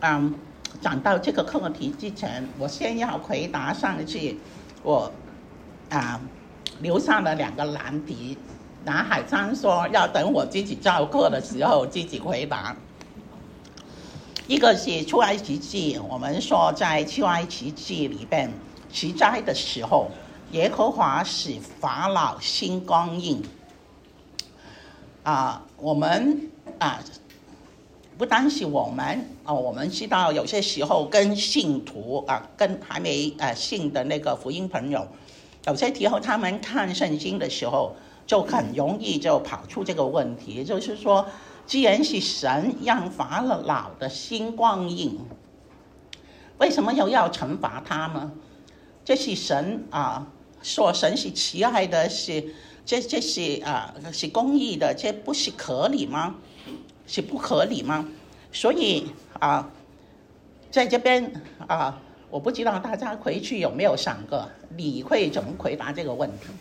讲到这个课题之前，我先要回答上次我留下了2个难题，南海章说要等我自己教课的时候自己回答。一个是出埃及记，我们说在出埃及记里边十灾的时候，耶和华使法老心刚硬。我们不单是我们知道有些时候跟信徒跟还没信的那个福音朋友，有些时候他们看圣经的时候就很容易就跑出这个问题，就是说既然是神让法老的心刚硬，为什么又要惩罚他呢？这是神说神是慈爱的，这是公义的，这不是合理吗？是不合理吗？所以在这边我不知道大家回去有没有想过你会怎么回答这个问题。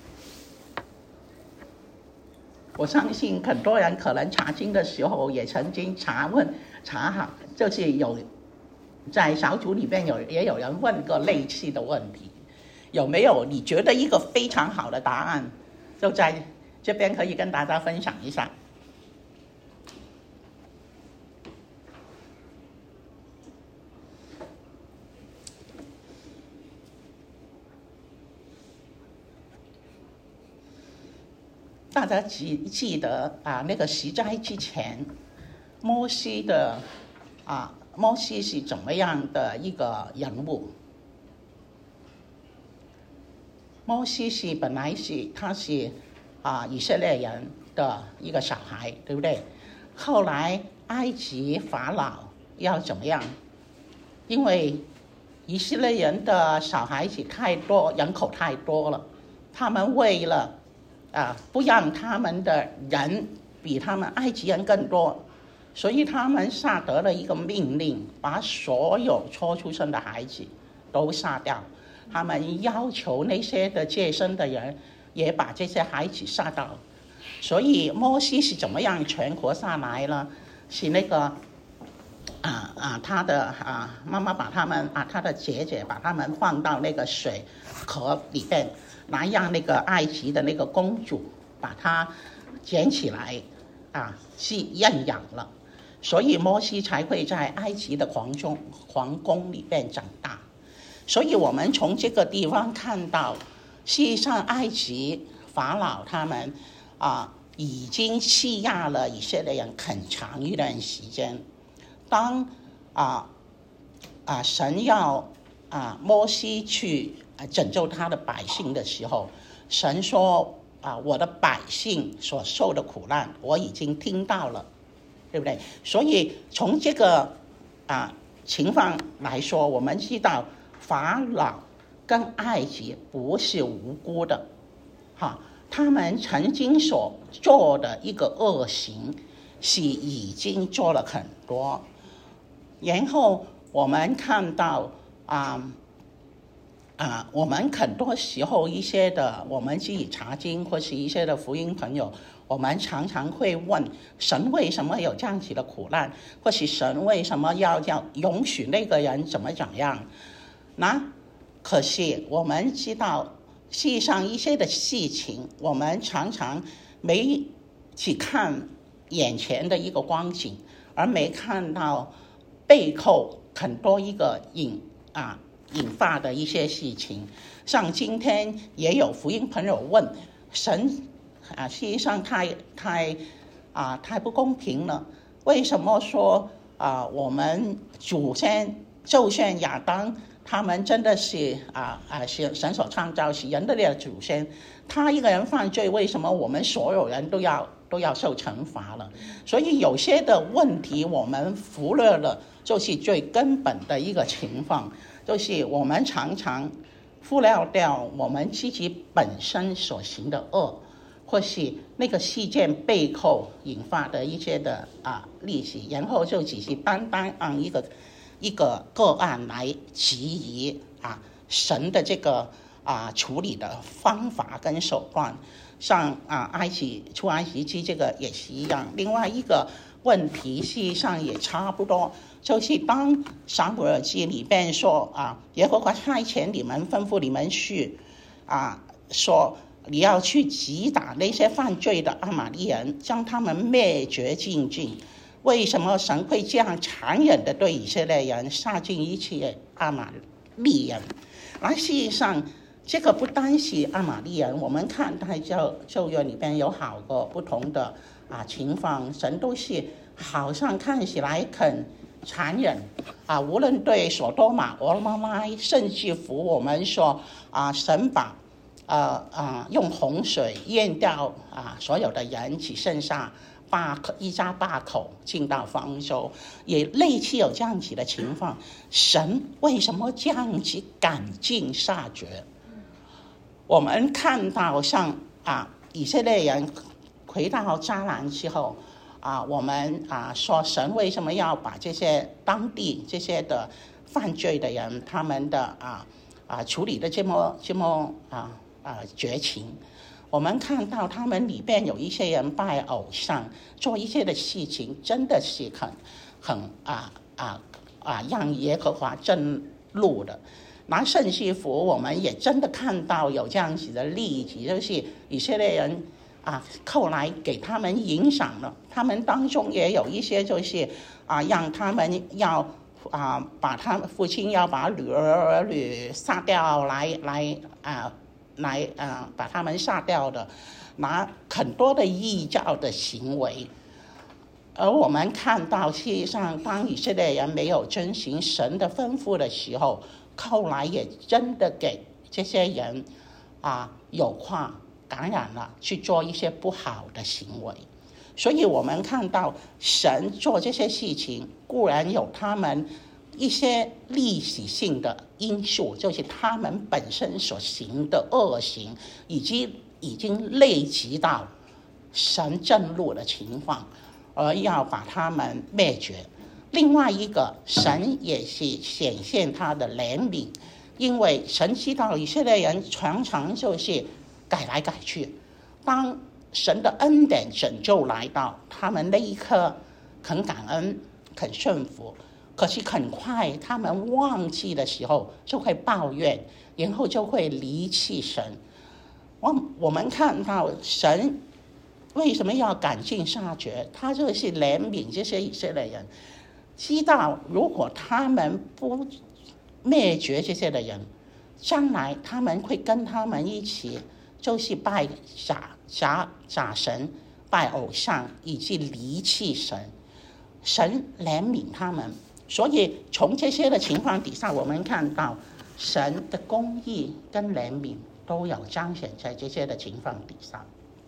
我相信很多人可能查经的时候也曾经查好，就是有在小组里面也有人问过类似的问题，有没有你觉得一个非常好的答案，就在这边可以跟大家分享一下。大家记得那个十灾之前，摩西是怎么样的一个人物？摩西本来他是以色列人的一个小孩，对不对？后来埃及法老要怎么样？因为以色列人的小孩子太多，人口太多了，他们为了不让他们的人比他们埃及人更多，所以他们下得了一个命令，把所有初出生的孩子都杀掉。他们要求那些的接生的人也把这些孩子杀掉。所以摩西是怎么样存活下来呢？是那个他的妈妈把他们他的姐姐把他们放到那个水河里边，来让那个埃及的那个公主把它捡起来去认养了，所以摩西才会在埃及的皇宫里边长大。所以我们从这个地方看到，事实上埃及法老他们已经欺压了以色列人很长一段时间。当神要摩西去拯救他的百姓的时候，神说我的百姓所受的苦难我已经听到了，对不对？所以从这个情况来说，我们知道法老跟埃及不是无辜的他们曾经所做的一个恶行是已经做了很多。然后我们看到我们很多时候一些的我们自己查经或是一些的福音朋友，我们常常会问神为什么有这样子的苦难，或是神为什么要容许那个人怎么样。可是我们知道事实上一些的事情我们常常没去看眼前的一个光景，而没看到背后很多一个引发的一些事情。像今天也有福音朋友问神事实上太不公平了，为什么说我们祖先就算亚当他们真的是神所创造是人的祖先，他一个人犯罪，为什么我们所有人都要受惩罚了？所以有些的问题我们忽略了，就是最根本的一个情况，就是我们常常忽略掉我们自己本身所行的恶，或是那个事件背后引发的一些的历史，然后就只是单按一个个案来质疑神的这个处理的方法跟手段。像出埃及记这个也是一样。另外一个问题实际上也差不多，就是当撒母耳记里边说耶和华差遣你们，吩咐你们去说你要去击打那些犯罪的阿玛利人，将他们灭绝净尽。为什么神会这样残忍的对以色列人，杀尽一切阿玛利人？而事实上这个不单是阿玛利人，我们看在旧约里边有好多不同的情况，神都是好像看起来很残忍无论对所多玛、俄罗拉，甚至乎我们说神把用洪水淹掉所有的人，只剩下一家8口进到方舟，也类似有这样子的情况。神为什么这样子赶尽杀绝？我们看到像以色列人回到迦南之后我们说神为什么要把这些当地这些的犯罪的人他们的处理的这么绝情？我们看到他们里边有一些人拜偶像，做一些的事情，真的是很让耶和华震怒的。那甚至乎我们也真的看到有这样子的例子，就是以色列人后来给他们影响了，他们当中也有一些就是让他们要把他们父亲要把儿女杀掉来把他们杀掉的，拿很多的异教的行为。而我们看到事实上当以色列人没有遵行神的吩咐的时候，后来也真的给这些人有患感染了，去做一些不好的行为。所以我们看到神做这些事情固然有他们一些历史性的因素，就是他们本身所行的恶行已经累积到神震怒的情况，而要把他们灭绝。另外一个，神也是显现他的怜悯，因为神知道以色列人常常就是改来改去，当神的恩典拯救来到，他们那一刻很感恩很顺服，可是很快他们忘记的时候就会抱怨，然后就会离弃神。我们看到神为什么要赶尽杀绝，他就是怜悯这些以色列人，知道如果他们不灭绝这些的人，将来他们会跟他们一起就是拜假神，拜偶像，以及离弃神。神怜悯他们，所以从这些的情况底下，我们看到神的公义跟怜悯都有彰显在这些的情况底下。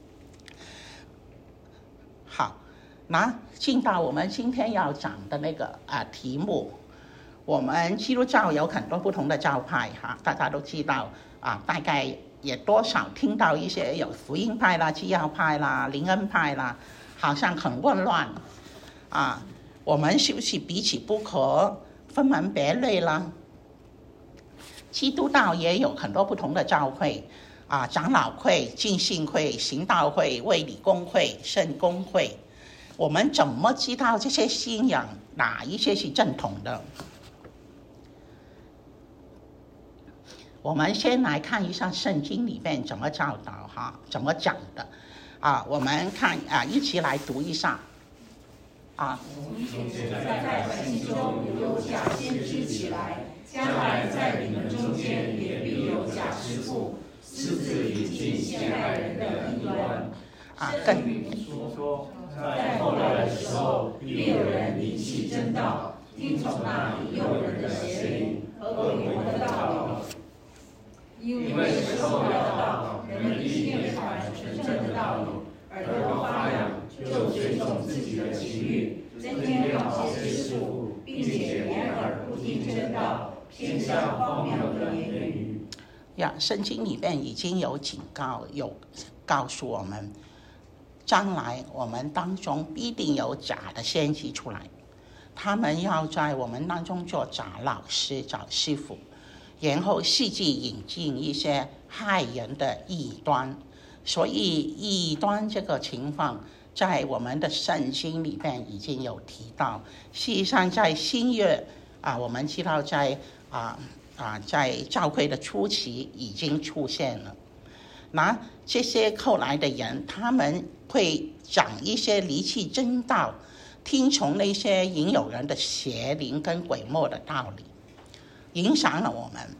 好，那进到我们今天要讲的那个题目。我们基督教有很多不同的教派大家都知道大概也多少听到一些有福音派啦、基要派啦、灵恩派啦，好像很混乱我们是不是彼此不可分门别类啦？基督教也有很多不同的教会长老会、浸信会、行道会、卫理公会、圣公会。我们怎么知道这些信仰哪一些是正统的？我们先来看一下圣经里面怎么教导怎么讲的我们看一起来读一下从前在百姓中有假先知起来，将来在你们中间也必有假师傅，私自引进陷害人的异端。圣经说，在后来的时候，必有人离弃真道，听从那引诱人的邪灵和恶魔的道理。因为时候要到，人必厌烦纯正的道理，耳朵发痒，就随从自己的情欲，增添好些事物，并且掩耳不听真道，偏向荒谬的言语。 圣经里面已经有警告，有告诉我们，将来我们当中必定有假的先知出来，他们要在我们当中做假老师、假师傅，然后伺机引进一些害人的异端， 所以异端这个情况在我们的圣经里面已经有提到。事实上在新约我们知道在教会的初期已经出现了。那这些后来的人，他们会讲一些离弃真道，听从那些引诱人的邪灵跟鬼魔的道理，影响了我们。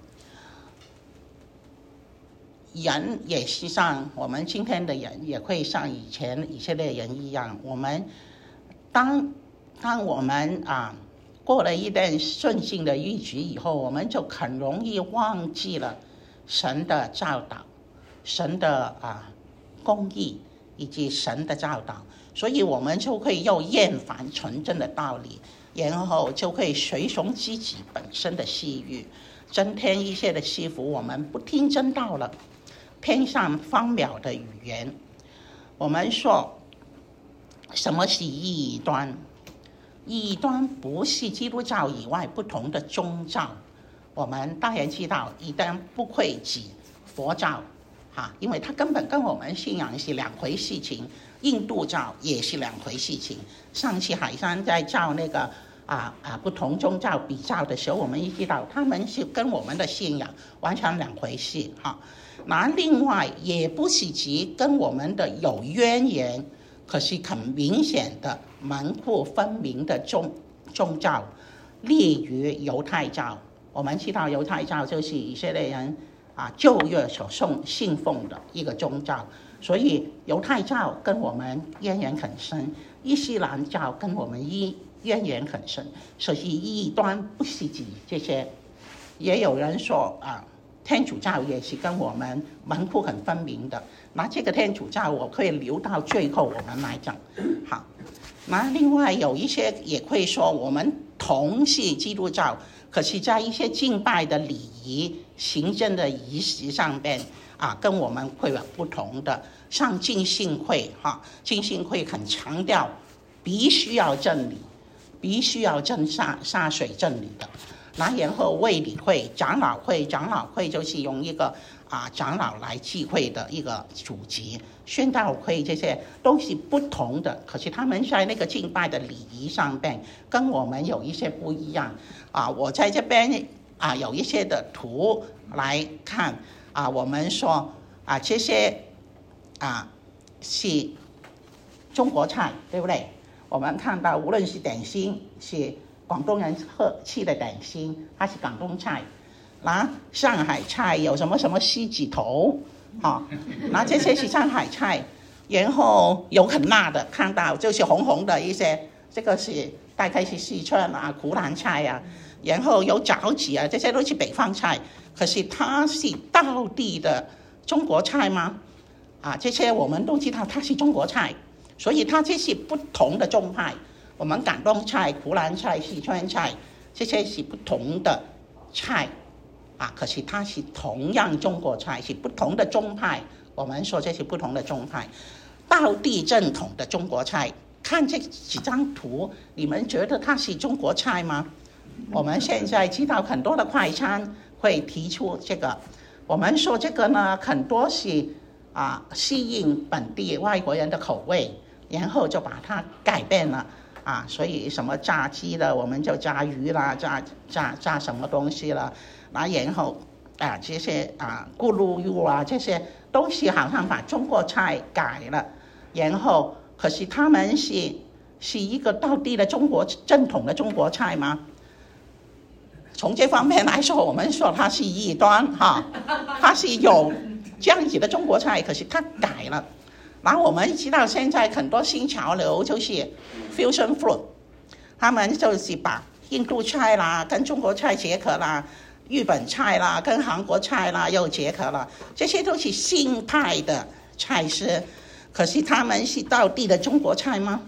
人也是像我们今天的人，也会像以前以色列人一样，我们当我们过了一段顺境的日子以后，我们就很容易忘记了神的教导，神的公义以及神的教导，所以我们就会又厌烦纯正的道理，然后就会随从自己本身的私欲，增添一些的束缚，我们不听真道了，偏向荒谬的语言。我们说什么是异端？异端不是基督教以外不同的宗教，我们当然知道异端不会指佛教因为它根本跟我们信仰是两回事情，印度教也是两回事情。上次海山在教那个不同宗教比较的时候，我们也知道他们是跟我们的信仰完全两回事那另外也不是指跟我们的有渊源，可是很明显的门户分明的宗教，例如犹太教。我们知道犹太教就是以色列人旧约所信奉的一个宗教，所以犹太教跟我们渊源很深，伊斯兰教跟我们渊源很深，所以异端不是指这些。也有人说天主教也是跟我们门户很分明的，那这个天主教我可以留到最后我们来讲。好，那另外有一些也会说我们同是基督教，可是在一些敬拜的礼仪、行政的仪式上面跟我们会有不同的。像浸信会浸信会很强调必须要真理，必须要洒水真理的。然后卫理会、长老会就是用一个长老来聚会的一个组织，宣道会这些都是不同的，可是他们在那个敬拜的礼仪上面跟我们有一些不一样我在这边有一些的图来看我们说这些是中国菜，对不对？我们看到无论是点心是广东人吃的点心，它是广东菜。上海菜有什么什么狮子头那这些是上海菜。然后有很辣的，看到就是红红的一些，这个是大概是四川湖南菜然后有饺子这些都是北方菜，可是它是道地的中国菜吗？这些我们都知道它是中国菜，所以它这是不同的宗派。我们广东菜、湖南菜、四川菜这些是不同的菜可是它是同样中国菜，是不同的宗派。我们说这是不同的宗派，道地正统的中国菜。看这几张图，你们觉得它是中国菜吗？我们现在知道很多的快餐会提出这个，我们说这个呢，很多是适应本地外国人的口味，然后就把它改变了所以什么炸鸡的我们就炸鱼啦，炸什么东西了，然后这些咕噜肉这些东西好像把中国菜改了，然后可是他们是一个道地的中国正统的中国菜吗？从这方面来说，我们说它是异端它是有这样子的中国菜，可是它改了。然后我们知道现在很多新潮流就是 fusion food， 他们就是把印度菜啦跟中国菜结合啦，日本菜啦跟韩国菜啦又结合了，这些都是新派的菜式，可是他们是道地的中国菜吗？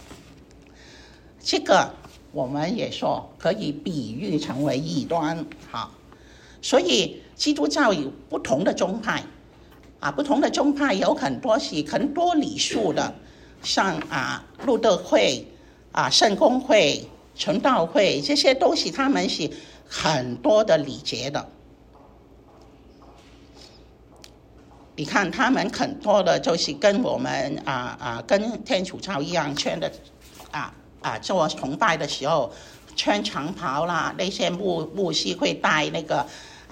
这个我们也说可以比喻成为异端所以基督教有不同的宗派不同的宗派有很多是很多礼数的，像路德会圣公会、传道会，这些都是他们是很多的礼节的。 你看他们很多的就是跟我们跟天主教一样穿的做崇拜的时候穿长袍啦，那些牧师会戴那个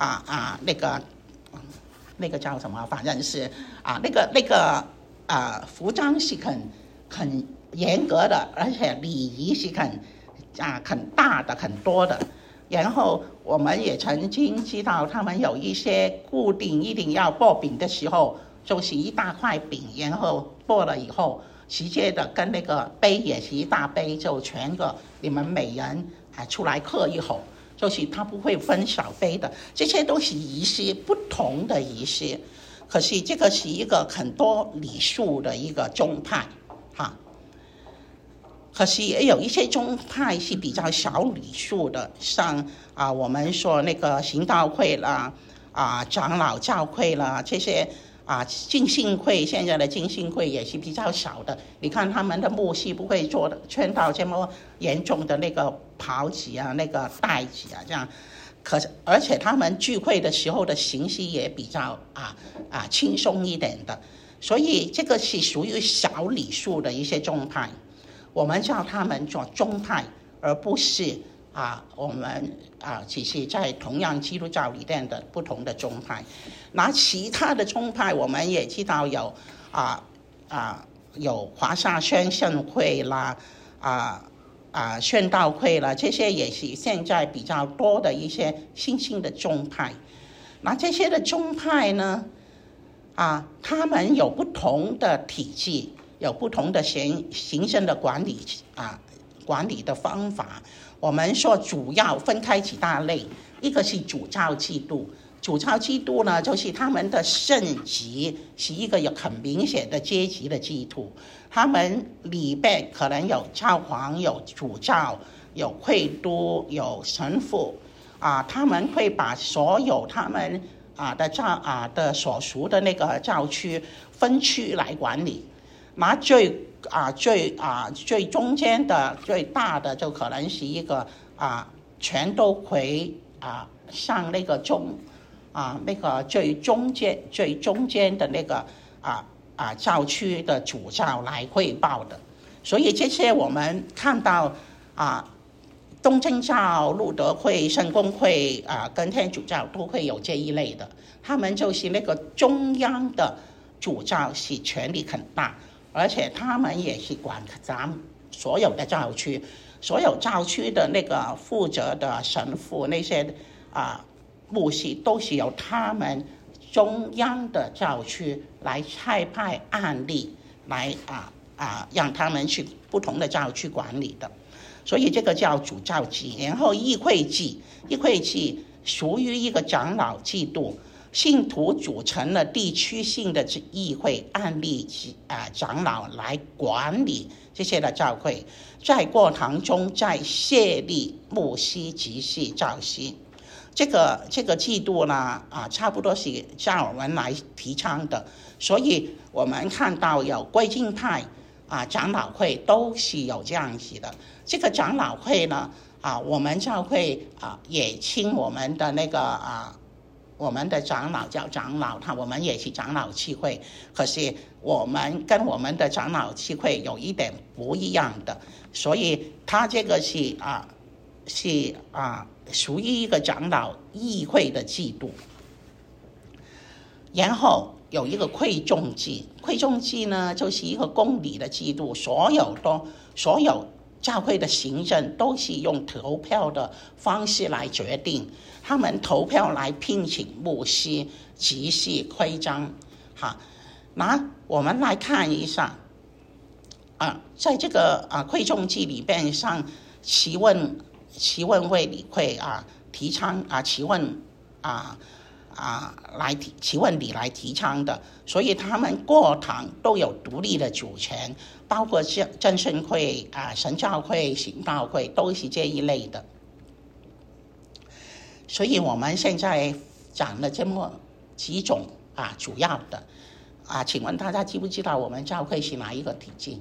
那个叫什么，反正是那个服装是很严格的，而且礼仪是很大的很多的。然后我们也曾经知道他们有一些固定一定要剥饼的时候，就是一大块饼，然后剥了以后直接的跟那个杯也是一大杯，就全个你们每人出来喝一口，就是他不会分小杯的。这些都是仪式，不同的仪式，可是这个是一个很多礼数的一个宗派可是也有一些宗派是比较小礼数的，像我们说那个行道会啦，长老教会啦，这些浸信会，现在的浸信会也是比较少的。你看他们的牧师不会穿到这么严重的那个袍子那个带子这样。而且他们聚会的时候的形式也比较轻松一点的，所以这个是属于小礼数的一些宗派。我们叫他们做宗派，而不是我们只是在同样基督教里面的不同的宗派。那其他的宗派我们也知道有有华沙宣圣会啦，宣道会啦，这些也是现在比较多的一些新兴的宗派。那这些的宗派呢，他们有不同的体制，有不同的行政的管理的方法。我们说主要分开几大类，一个是主教制度。主教制度呢，就是他们的圣级是一个有很明显的阶级的制度，他们里边可能有教皇、有主教、有会督、有神父他们会把所有他们的所属的那个教区分区来管理。那最中间的最大的就可能是一个全都会向那个那个最中间的那个教区的主教来汇报的。所以这些我们看到东正教、路德会、圣公会跟天主教都会有这一类的，他们就是那个中央的主教是权力很大，而且他们也是管咱们所有的教区，所有教区的那个负责的神父那些牧师都是由他们中央的教区来差派案例来让他们去不同的教区管理的。所以这个叫主教制。然后议会制属于一个长老制度，信徒组成了地区性的议会，案例长老来管理这些的教会，在过程中再设立牧师、执事、教师。这个制度呢差不多是加尔文来提倡的，所以我们看到有归敬派长老会都是有这样子的。这个长老会呢我们教会也请我们的那个我们的长老叫长老，我们也是长老契会，可是我们跟我们的长老契会有一点不一样的，所以他这个是属于一个长老议会的制度。然后有一个会众制，会众制呢就是一个公理的制度，所有教会的行政都是用投票的方式来决定，他们投票来聘请牧师、执事、徽章。那我们来看一下在这个会众制里边上祈问会理会提倡祈问祈问礼来提倡的，所以他们各堂都有独立的主权，包括正圣会神教会、行道会都是这一类的。所以我们现在讲了这么几种主要的请问大家知不知道我们教会是哪一个体制？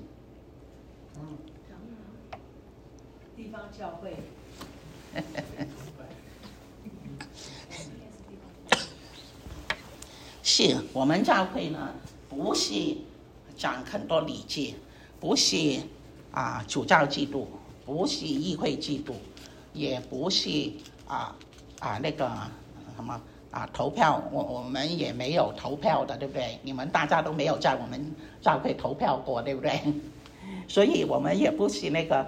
地方教会。 是我们教会呢，不是讲很多礼节，不是主教制度，不是议会制度，也不是那个什么投票，我们也没有投票的，对不对？你们大家都没有在我们教会投票过，对不对？所以我们也不是那个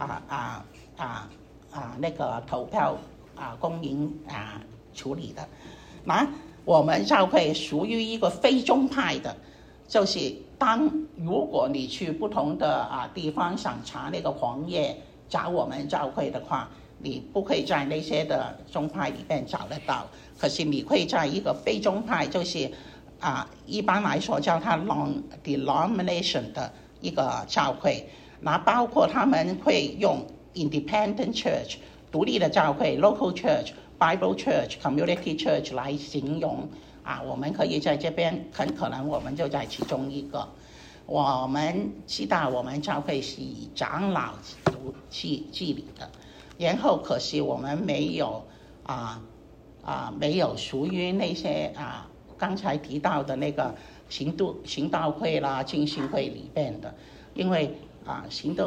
那个投票公民处理的。那我们教会属于一个非宗派的，就是如果你去不同的地方想查那个黄页找我们教会的话，你不会在那些的宗派里面找得到，可是你会在一个非宗派，就是一般来说叫它 non-denomination 的一个教会，那包括他们会用 independent church 独立的教会 local church、Bible church、community church 来形容我们可以在这边很可能我们就在其中一个。我们知道我们教会是以长老治理的，然后可是我们没有没有属于那些刚才提到的那个行道会啦、浸信会里边的，因为行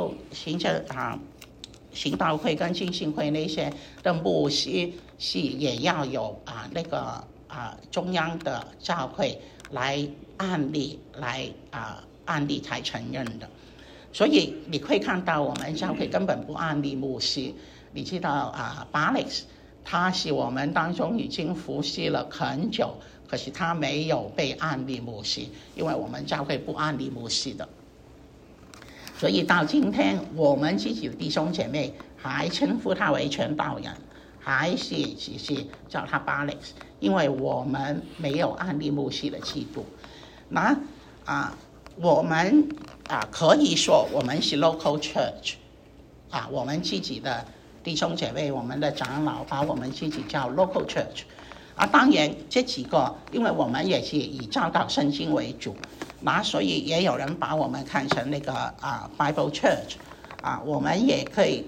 道会跟浸信会那些的牧师是也要有那个中央的教会来按例才承认的，所以你会看到我们教会根本不按立牧师。你知道Alex 他是我们当中已经服侍了很久，可是他没有被按立牧师，因为我们教会不按立牧师的。所以到今天我们自己的弟兄姐妹还称呼他为传道人，还是只是叫他 Alex， 因为我们没有按立牧师的制度。那我们可以说我们是 local church， 我们自己的弟兄姐妹，我们的长老把我们自己叫 local church。当然这几个，因为我们也是以教导圣经为主，那所以也有人把我们看成那个Bible church， 我们也可以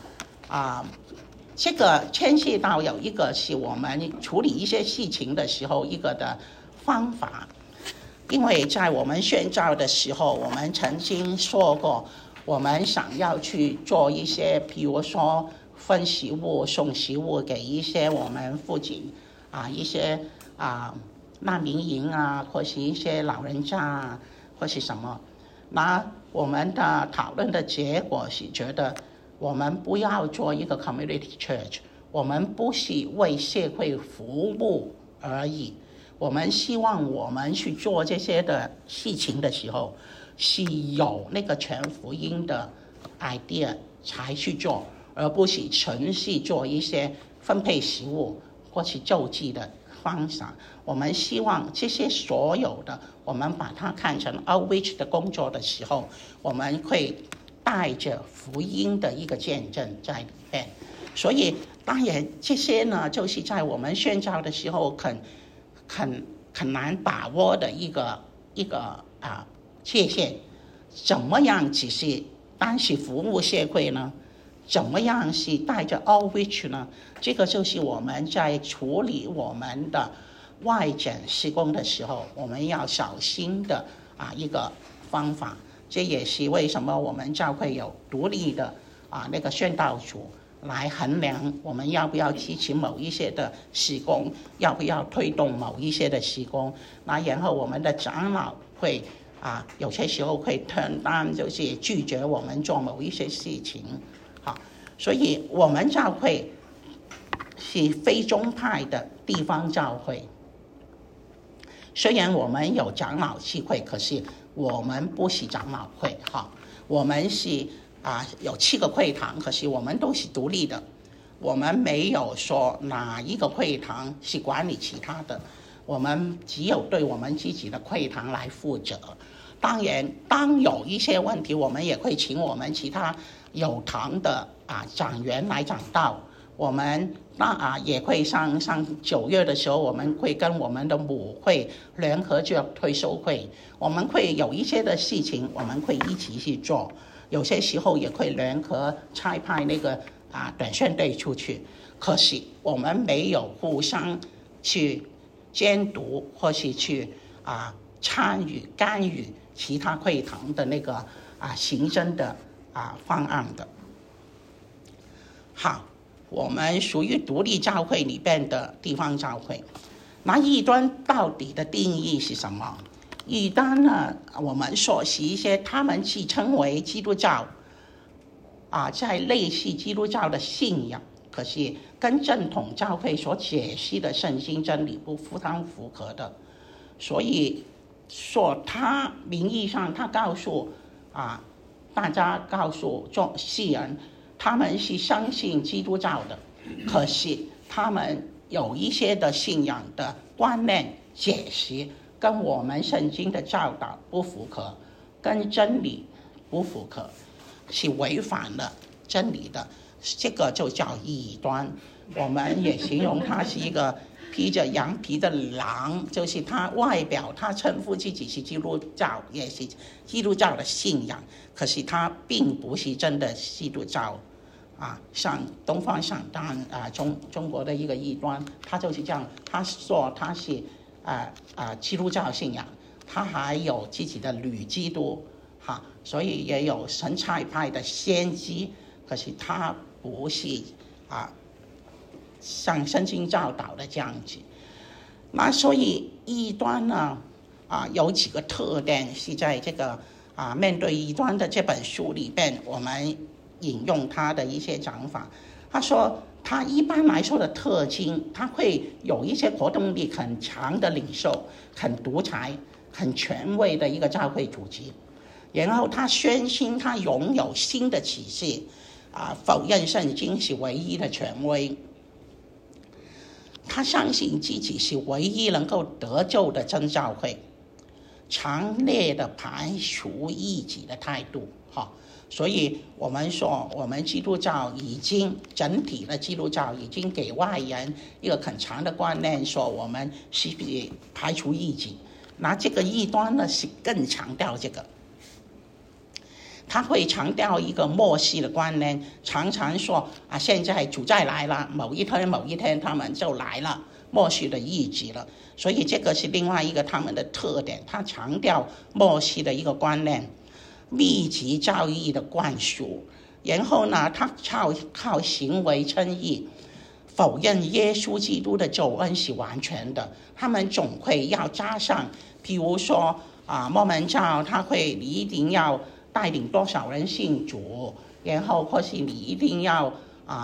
这个牵涉到有一个是我们处理一些事情的时候一个的方法。因为在我们宣教的时候，我们曾经说过，我们想要去做一些，比如说分食物、送食物给一些我们附近一些难民营或是一些老人家或是什么。那我们的讨论的结果是觉得，我们不要做一个 community church， 我们不是为社会服务而已。我们希望我们去做这些的事情的时候，是有那个全福音的 idea 才去做，而不是纯是做一些分配食物或是救济的方法。我们希望这些所有的，我们把它看成 outreach 的工作的时候，我们会带着福音的一个见证在里面。所以当然这些呢，就是在我们宣教的时候很难把握的一个界限。怎么样只是单是服务社会呢？怎么样是带着 outreach 呢？这个就是我们在处理我们的外展施工的时候，我们要小心的一个方法。这也是为什么我们教会有独立的那个宣道组来衡量我们要不要支持某一些的施工，要不要推动某一些的施工。那然后我们的长老会有些时候会承担，就是拒绝我们做某一些事情。好，所以我们教会是非宗派的地方教会。虽然我们有长老聚会，可是我们不是长老会。我们是有7个会堂，可是我们都是独立的，我们没有说哪一个会堂是管理其他的，我们只有对我们自己的会堂来负责。当然当有一些问题，我们也会请我们其他有堂的长员来讲道。我们也会上9月的时候，我们会跟我们的母会联合做退休会，我们会有一些的事情我们会一起去做，有些时候也会联合差派那个短宣队出去。可是我们没有互相去监督或是去参与干预其他会堂的那个行政的方案的。好，我们属于独立教会里边的地方教会。那异端到底的定义是什么？异端呢，我们说是一些他们自称为基督教在类似基督教的信仰，可是跟正统教会所解释的圣经真理不相符合的，所以说他名义上他告诉大家，告诉世人他们是相信基督教的，可是他们有一些的信仰的观念解释跟我们圣经的教导不符合，跟真理不符合，是违反了真理的，这个就叫异端。我们也形容他是一个披着羊皮的狼，就是他外表他称呼自己是基督教，也是基督教的信仰，可是他并不是真的基督教像东方闪旦中国的一个异端，他就是这样，他说他是基督教信仰，他还有自己的女基督所以也有神差派的先知，可是他不是像圣经教导的这样子。那所以异端呢有几个特点是在这个面对异端的这本书里边，我们引用他的一些讲法。他说他一般来说的特征，他会有一些活动力很强的领袖，很独裁很权威的一个教会组织，然后他宣称他拥有新的启示否认圣经是唯一的权威，他相信自己是唯一能够得救的真教会，强烈的排除异己的态度所以我们说我们基督教已经整体的基督教已经给外人一个很强的观念，说我们是排除异己。那这个异端呢是更强调这个，他会强调一个末世的观念，常常说现在主再来了，某一天他们就来了，末世的日子了。所以这个是另外一个他们的特点，他强调末世的一个观念，密集教义的灌输，然后呢他靠行为称义，否认耶稣基督的救恩是完全的。他们总会要加上，譬如说摩门教他会你一定要带领多少人信主，然后或是你一定要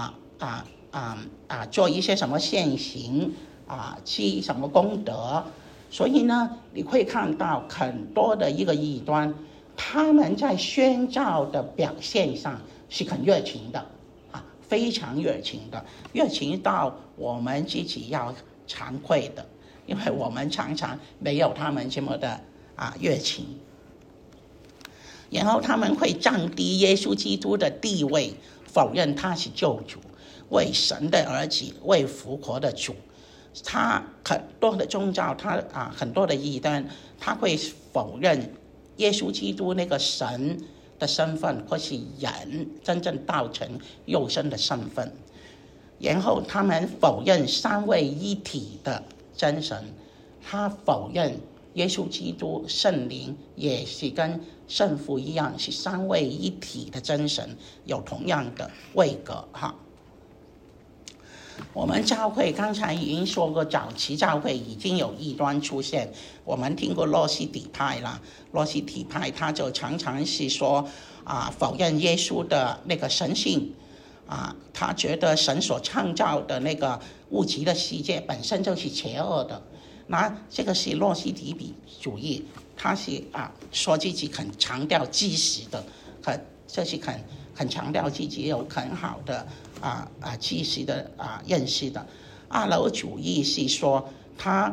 做一些什么现行积什么功德。所以呢你会看到很多的一个异端，他们在宣教的表现上是很热情的非常热情的，热情到我们自己要惭愧的，因为我们常常没有他们这么的热情。然后他们会降低耶稣基督的地位，否认他是救主，为神的儿子，为复活的主。他很多的宗教，很多的异端，他会否认耶稣基督那个神的身份，或是人真正道成肉身的身份。然后他们否认三位一体的真神，他否认耶稣基督圣灵也是跟圣父一样，是三位一体的真神，有同样的位格我们教会刚才已经说过，早期教会已经有异端出现，我们听过诺斯底派啦，诺斯底派他就常常是说否认耶稣的那个神性他觉得神所创造的那个物质的世界本身就是邪恶的。那这个是诺斯底主义，他是说自己很强调知识的，这是很强调自己有很好的知识的认识的。阿楼主义是说他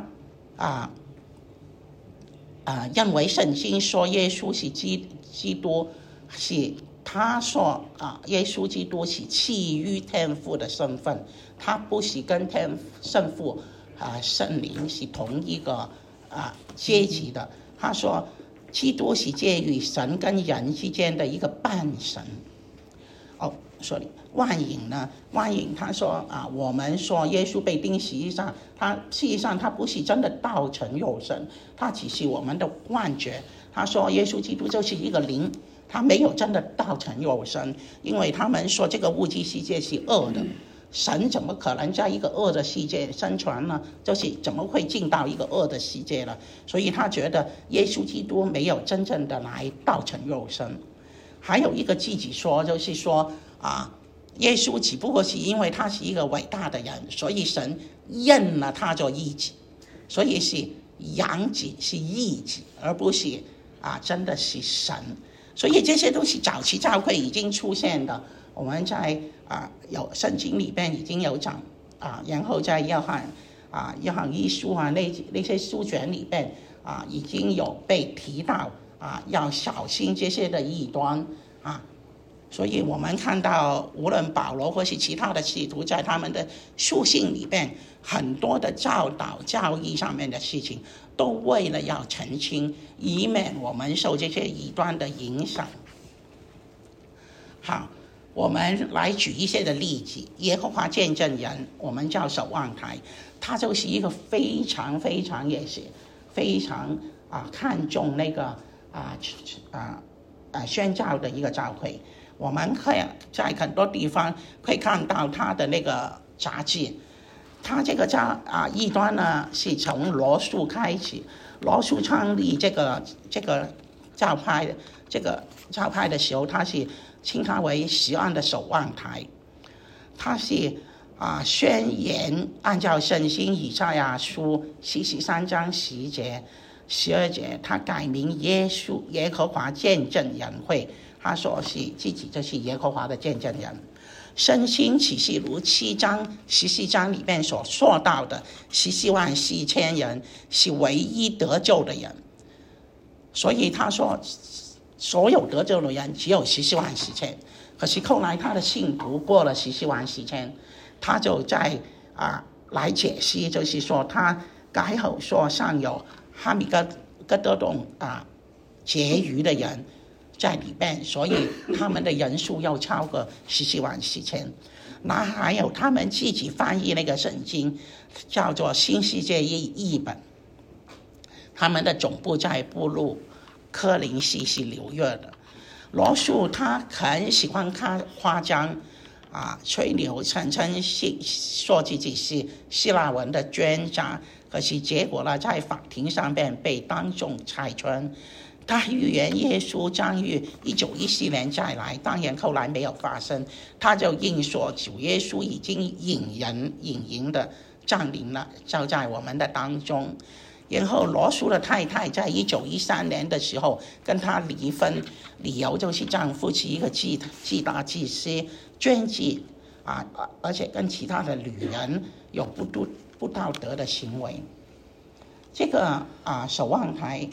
认为圣经说耶稣是基督，是他说耶稣基督是赐予天父的身份，他不是跟圣父圣灵是同一个阶级的。他说基督是介于神跟人之间的一个半神万影呢？万影他说我们说耶稣被钉十字架，实际上他不是真的道成肉身，他只是我们的幻觉。他说耶稣基督就是一个灵，他没有真的道成肉身，因为他们说这个物质世界是恶的，神怎么可能在一个恶的世界生存呢？就是怎么会进到一个恶的世界了？所以他觉得耶稣基督没有真正的来道成肉身。还有一个自己说，就是说耶稣只不过是因为他是一个伟大的人，所以神认了他做义子，所以是养子，是义子，而不是真的是神。所以这些都是早期教会已经出现的，我们在有圣经里边已经有讲然后在约翰一书那些书卷里边已经有被提到要小心这些的异端所以我们看到无论保罗或是其他的使徒在他们的书信里边很多的教导教义上面的事情，都为了要澄清，以免我们受这些异端的影响。好，我们来举一些的例子。耶和华见证人，我们叫守望台，他就是一个非常非常也是非常看重那个宣教的一个教会。我们可以在很多地方可以看到他的那个杂志。他这个异端呢，是从罗素开始。罗素创立这个教派的时候，他是称他为十岸的守望台。他是宣言按照圣经以赛亚书43章10节12节，他改名耶和华见证人会。他说是自己就是耶和华的见证人。圣经启示录7章14章里面所说到的14万4千人是唯一得救的人，所以他说所有得救的人只有14万4千。可是后来他的信徒过了14万4千，他就在来解释，就是说他改口说上有哈米哥德洞结余的人在里边，所以他们的人数要超过14万4千。那还有他们自己翻译那个圣经叫做新世界译本，他们的总部在布鲁克林市是纽约的。罗素他很喜欢夸张吹牛，声称说自己是希腊文的专家，可是结果呢，在法庭上面被当众拆穿。他预言耶稣将于1914年再来，当然后来没有发生。他就硬说主耶稣已经隐形的降临了，就在我们的当中。然后罗素的太太在1913年的时候跟他离婚，理由就是丈夫是一个巨大祭司，专制而且跟其他的女人有不道德的行为。这个守望台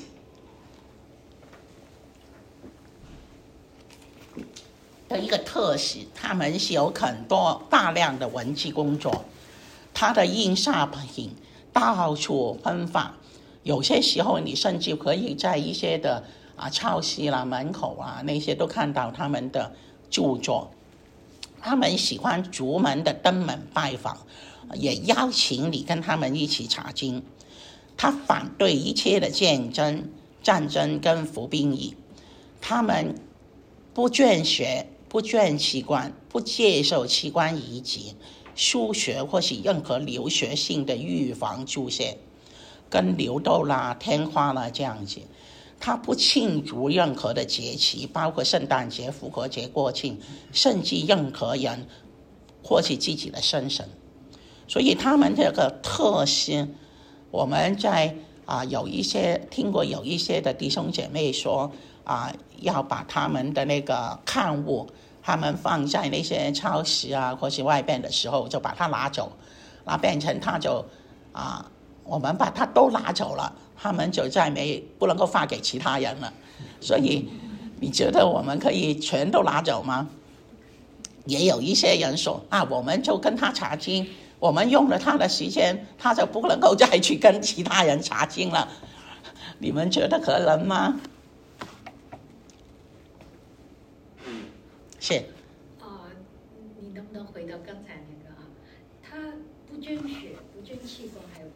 的一个特色，他们是有很多大量的文字工作，他的印刷品到处喷发，有些时候你甚至可以在一些的超市门口那些都看到他们的著作。他们喜欢逐门的登门拜访，也邀请你跟他们一起查经。他反对一切的战争跟服兵役，他们不捐血，不捐器官，不接受器官移植、输血或是任何流血性的预防注射，跟牛痘啦、天花啦这样子。他不庆祝任何的节期，包括圣诞节、复活节、国庆，甚至任何人或是自己的生辰。所以他们这个特色，我们在有一些听过有一些的弟兄姐妹说要把他们的那个刊物，他们放在那些超市或是外边的时候就把它拿走，那变成他就我们把它都拿走了，他们就再不能够发给其他人了。所以你觉得我们可以全都拿走吗？也有一些人说我们就跟他查经，我们用了他的时间，他就不能够再去跟其他人查经了。你们觉得可能吗？ 是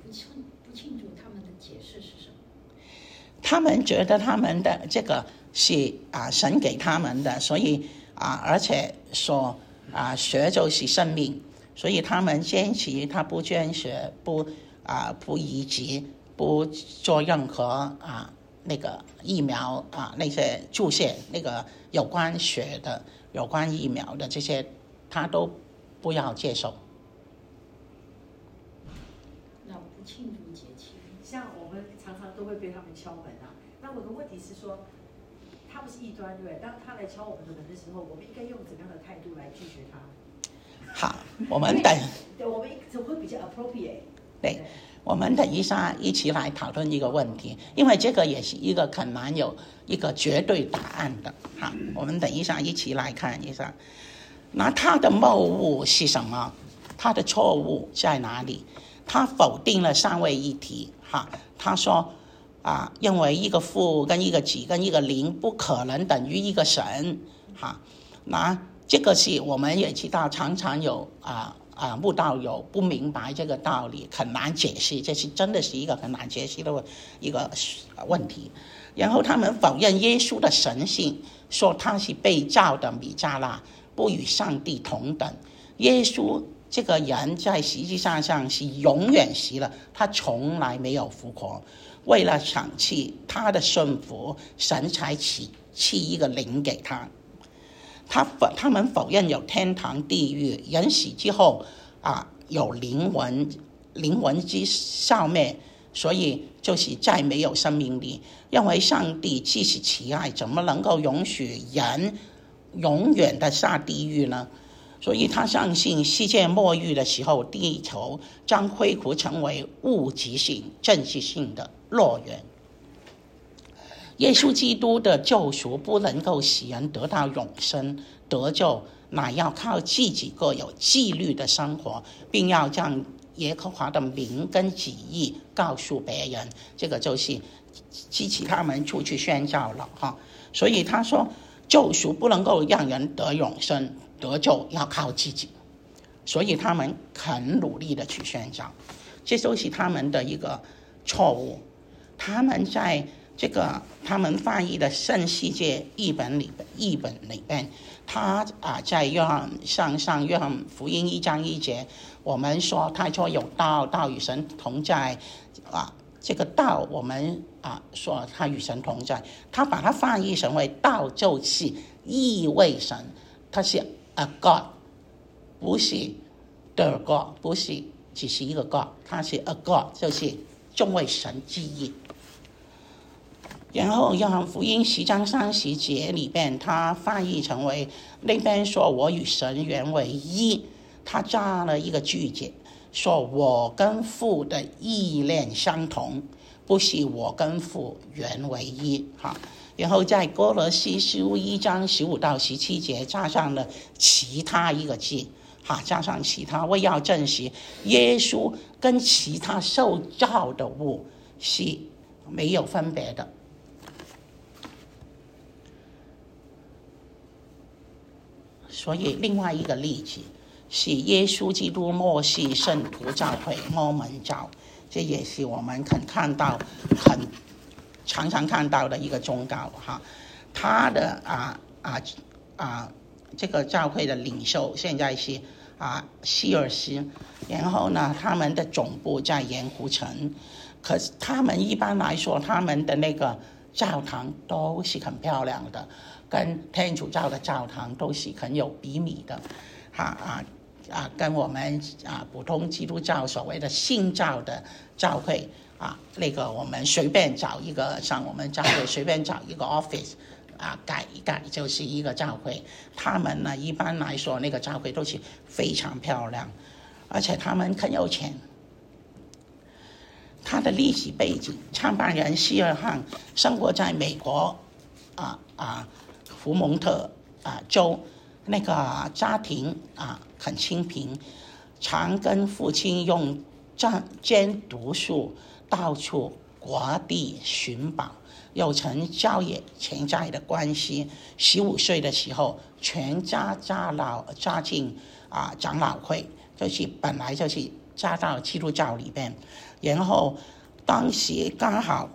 不清楚他们的解释是什么。 他们觉得他们的这个是神给他们的，所以而且说学就是生命，所以他们坚持他不捐血，不移植，不做任何那个疫苗那些注射那个有关血的有关疫苗的这些他都不要接受。 那不庆祝节气， 像我们常常都会被他们敲门那我的问题是说，他不是异端，对不对？当他来敲我们的门的时候，我们应该用怎么样的态度来拒绝他？ 好，我们等， 我们怎么会比较 appropriate？ 对，我们等一下一起来讨论一个问题，因为这个也是一个很难有一个绝对答案的。好，我们等一下一起来看一下，那他的谬误是什么？他的错误在哪里？他否定了三位一体。他说认为一个父跟一个子跟一个灵不可能等于一个神。那这个是我们也知道，常常有慕道友不明白这个道理，很难解释，这是真的是一个很难解释的一个问题。然后他们否认耶稣的神性，说他是被造的弥迦拉，不与上帝同等。耶稣这个人在实际上是永远死了，他从来没有复活。为了赏赐他的顺服，神才赐一个灵给他。他们否认有天堂地狱，人死之后有灵魂之消灭，所以就是再没有生命力。认为上帝既是慈爱，怎么能够容许人永远的下地狱呢？所以他相信世界末日的时候，地球将恢复成为物质性政治性的乐园。耶稣基督的救赎不能够使人得到永生得救，乃要靠自己各有纪律的生活，并要将耶和华的名跟旨意告诉别人。这个就是激起他们出去宣教了所以他说救赎不能够让人得永生得救，要靠自己，所以他们很努力的去宣教，这就是他们的一个错误。他们在这个他们翻译的圣世界译本里边，他在约翰约翰福音1章1节，我们说太初有道，道与神同在这个道我们说他与神同在，他把它翻译成为道就是一位神，他是 a God， 不是 the God， 不是只是一个 God， 他是 a God， 就是众位神之一。然后约翰福音10章30节里边，他翻译成为那边说我与神原为一，他加了一个句子，说我跟父的意念相同，不是我跟父原为一然后在哥罗西书1章15到17节加上了其他一个字加上其他，为要证实耶稣跟其他受造的物是没有分别的。所以另外一个例子是耶稣基督末世圣徒教会摩门教，这也是我们常常看到的一个宗教他的这个教会的领袖现在是希尔斯，然后呢他们的总部在盐湖城，可是他们一般来说他们的那个教堂都是很漂亮的，跟天主教的教堂都是很有比拟的跟我们普通基督教所谓的信教的教会那个我们随便找一个，像我们教会随便找一个 office改一改就是一个教会。他们呢一般来说那个教会都是非常漂亮，而且他们很有钱。他的历史背景，创办人希尔汉生活在美国福蒙特州，那个家庭很清贫，常跟父亲用兼读书到处国地寻宝，又曾交野钱债的关系。15岁的时候全家加进长老会，就是本来就是加到基督教里边，然后当时刚好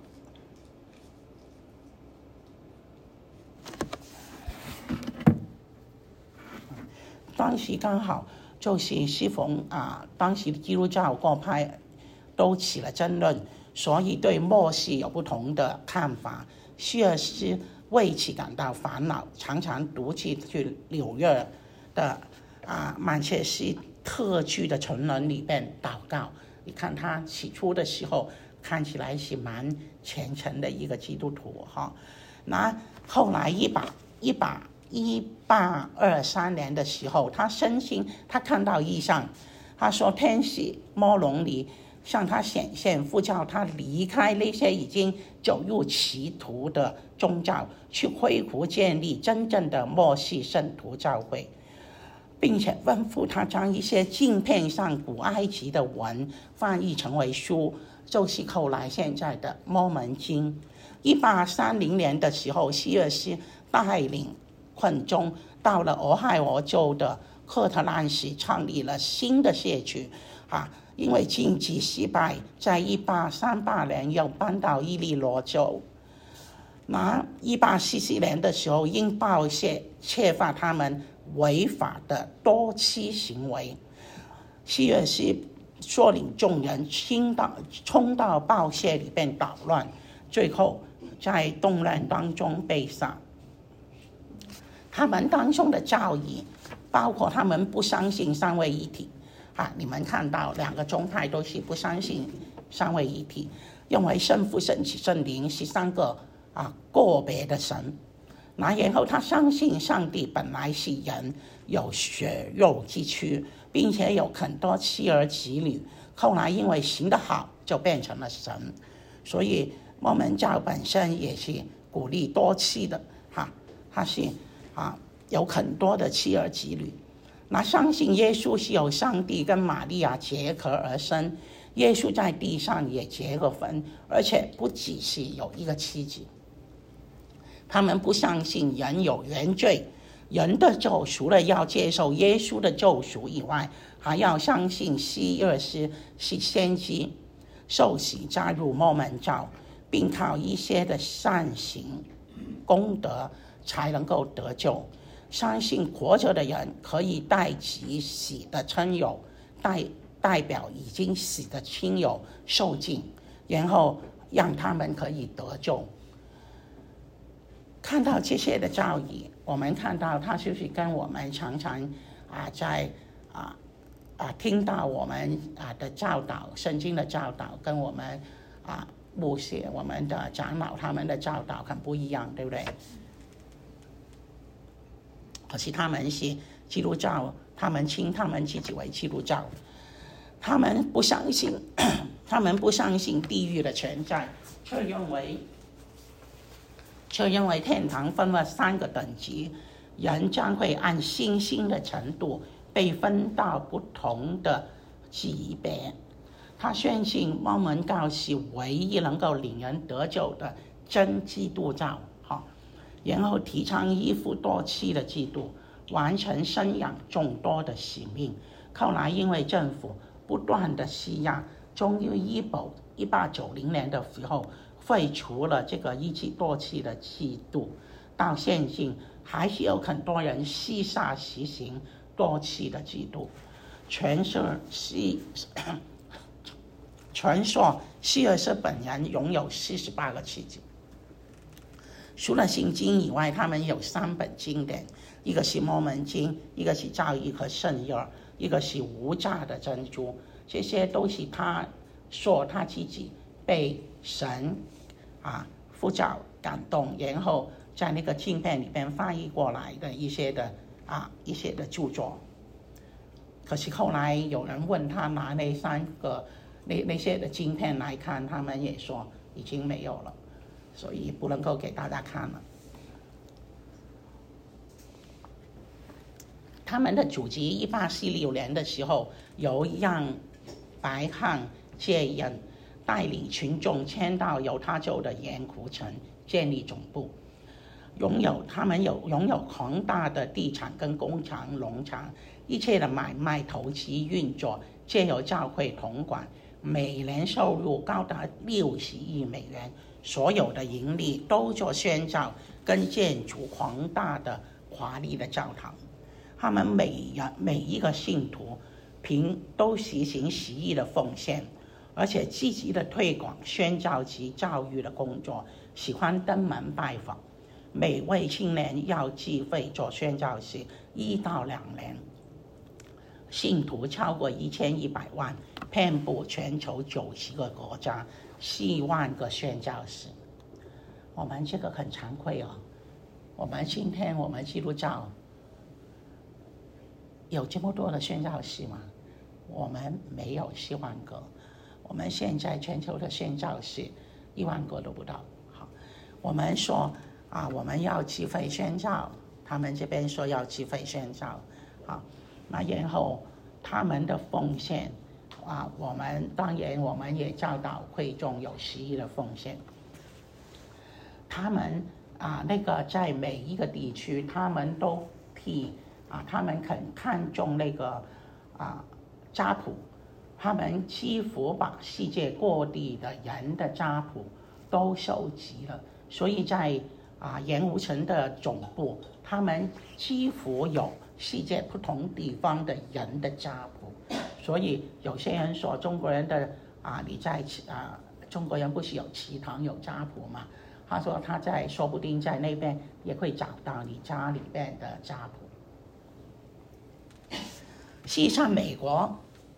就是适逢当时基督教各派都起了争论，所以对末世有不同的看法。希尔斯为此感到烦恼，常常独自去纽约的曼彻斯特区的城门里边祷告。你看他起初的时候看起来是蛮虔诚的一个基督徒哈。那后来1823年的时候，他深信他看到异象，他说天使魔龙里向他显现，呼叫他离开那些已经走入歧途的宗教，去恢复建立真正的末世圣徒教会，并且吩咐他将一些镜片上古埃及的文翻译成为书，就是后来现在的摩门经。1830年的时候，希尔斯带领群众到了俄亥俄州的科特兰市，创立了新的社区因为经济失败，在1838年又搬到伊利诺州。那1844年的时候，因报社揭发他们违法的多妻行为，希尔斯率领众人冲到报社里边捣乱，最后在动乱当中被杀。他们当中的教义包括他们不相信三位一体你们看到两个宗派都是不相信三位一体，认为圣父、圣子、圣灵是三个个别的神。然后他相信上帝本来是人，有血肉之躯，并且有很多妻儿子女，后来因为行得好就变成了神。所以摩门教本身也是鼓励多妻的他是有很多的妻儿子女。那相信耶稣是由上帝跟玛利亚结合而生，耶稣在地上也结过婚，而且不只是有一个妻子。他们不相信人有原罪，人的救赎了要接受耶稣的救赎以外，还要相信希尔斯是先知，受洗加入摩门教，并靠一些的善行功德才能够得救。相信活着的人可以代替死的亲友，代表已经死的亲友受尽，然后让他们可以得救。看到这些的教义，我们看到他就是跟我们常常在听到我们的教导，圣经的教导跟我们牧师我们的长老他们的教导很不一样，对不对？可是他们是基督教，他们称他们自己为基督教，他们不相信地狱的存在，却认为天堂分了3个等级，人将会按信心的程度被分到不同的级别。他宣信摩门教是唯一能够令人得救的真基督教，然后提倡一夫多妻的制度，完成生养众多的使命。后来因为政府不断的施压，终于1890年的时候废除了这个一妻多妻的制度。到现今还是有很多人私下实行多妻的制度。传说希尔斯本人拥有48个妻子。除了圣经以外，他们有3本经典，一个是摩门经，一个是教义和圣约，一个是无价的珍珠。这些都是他说他自己被神呼召感动，然后在那个经片里边翻译过来的一些的著作。可是后来有人问他拿那些的经片来看，他们也说已经没有了，所以不能够给大家看了。他们的祖籍1846年的时候，由让白汉接任，带领群众迁到犹他州的盐湖城建立总部。 他们拥有庞大的地产跟工厂、农场，一切的买卖、投机运作皆由教会统管，每年收入高达60亿美元，所有的盈利都做宣教跟建筑庞大的华丽的教堂。他们每一个信徒都实行10亿的奉献，而且积极的推广宣教及教育的工作，喜欢登门拜访。每位青年要计费做宣教士1到2年，信徒超过1100万，遍布全球90个国家，4万个宣教士。我们这个很惭愧哦，我们今天我们基督教有这么多的宣教士吗？我们没有4万个，我们现在全球的宣教士1万个都不到。好，我们说我们要计费宣教，他们这边说要计费宣教，好，那然后他们的奉献我们当然我们也教导会众有10亿的奉献。他们那个在每一个地区，他们都他们很看重那个家谱，他们几乎把世界各地的人的家谱都收集了，所以在盐湖城的总部，他们几乎有世界不同地方的人的家谱。所以有些人说中国人的你在中国人不是有祠堂有家谱吗？他说他说不定在那边也会找到你家里面的家谱。实际上美国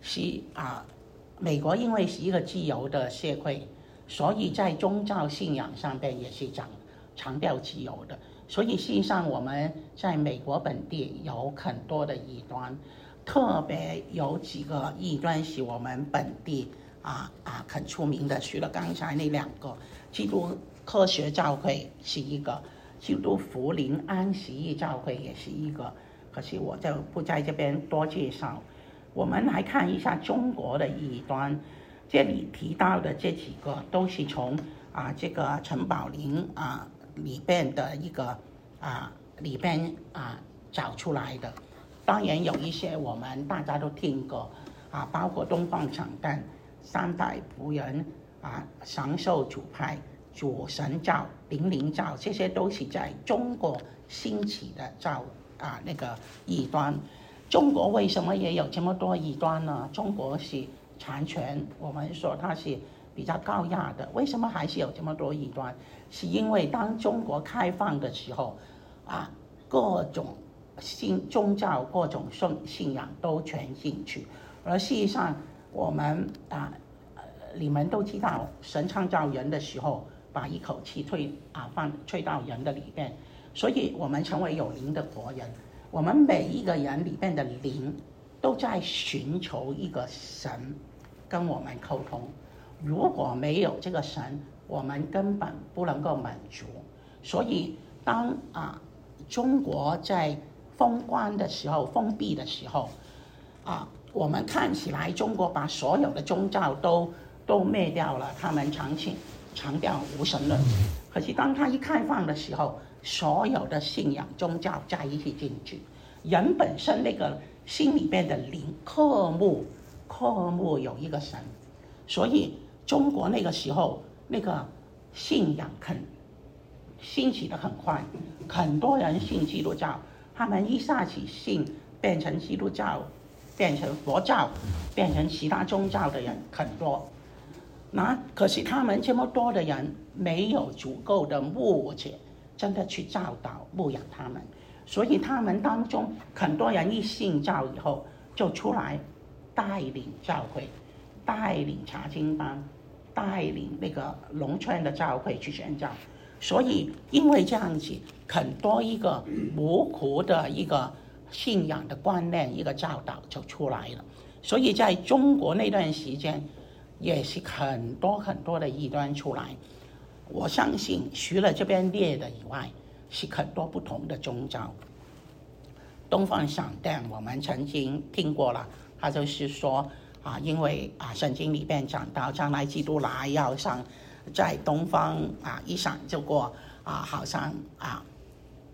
因为是一个自由的社会，所以在宗教信仰上面也是强调自由的。所以实际上我们在美国本地有很多的异端，特别有几个异端是我们本地很出名的，除了刚才那2个，基督科学教会是一个，基督福临安息日教会也是一个，可是我就不在这边多介绍。我们来看一下中国的异端，这里提到的这几个都是从这个陈宝林里边的一个里边找出来的。当然有一些我们大家都听过包括东方长旦、三代仆人长寿主派、主神教、灵灵教，这些都是在中国兴起的那个异端。中国为什么也有这么多异端呢？中国是禅权，我们说它是比较高雅的，为什么还是有这么多异端？是因为当中国开放的时候各种宗教、各种信仰都传进去，而事实上我们你们都知道，神创造人的时候把一口气吹到人的里面，所以我们成为有灵的活人。我们每一个人里面的灵都在寻求一个神跟我们沟通，如果没有这个神，我们根本不能够满足。所以当中国在封闭的时候我们看起来中国把所有的宗教都灭掉了，他们强调无神论。可是当他一开放的时候，所有的信仰宗教在一起进去，人本身那个心里面的灵渴慕有一个神，所以中国那个时候那个信仰兴起的很快，很多人信基督教，他们一下子变成基督教，变成佛教，变成其他宗教的人很多。可是他们这么多的人没有足够的牧者真的去教导牧养他们，所以他们当中很多人一信教以后就出来带领教会，带领查经班，带领那个农村的教会去宣教。所以因为这样子，很多一个模糊的一个信仰的观念，一个教导就出来了。所以在中国那段时间也是很多的异端出来。我相信除了这边列的以外，是很多不同的宗教。东方闪电我们曾经听过了，他就是说因为圣经里边讲到将来基督来要上在东方一闪就过好像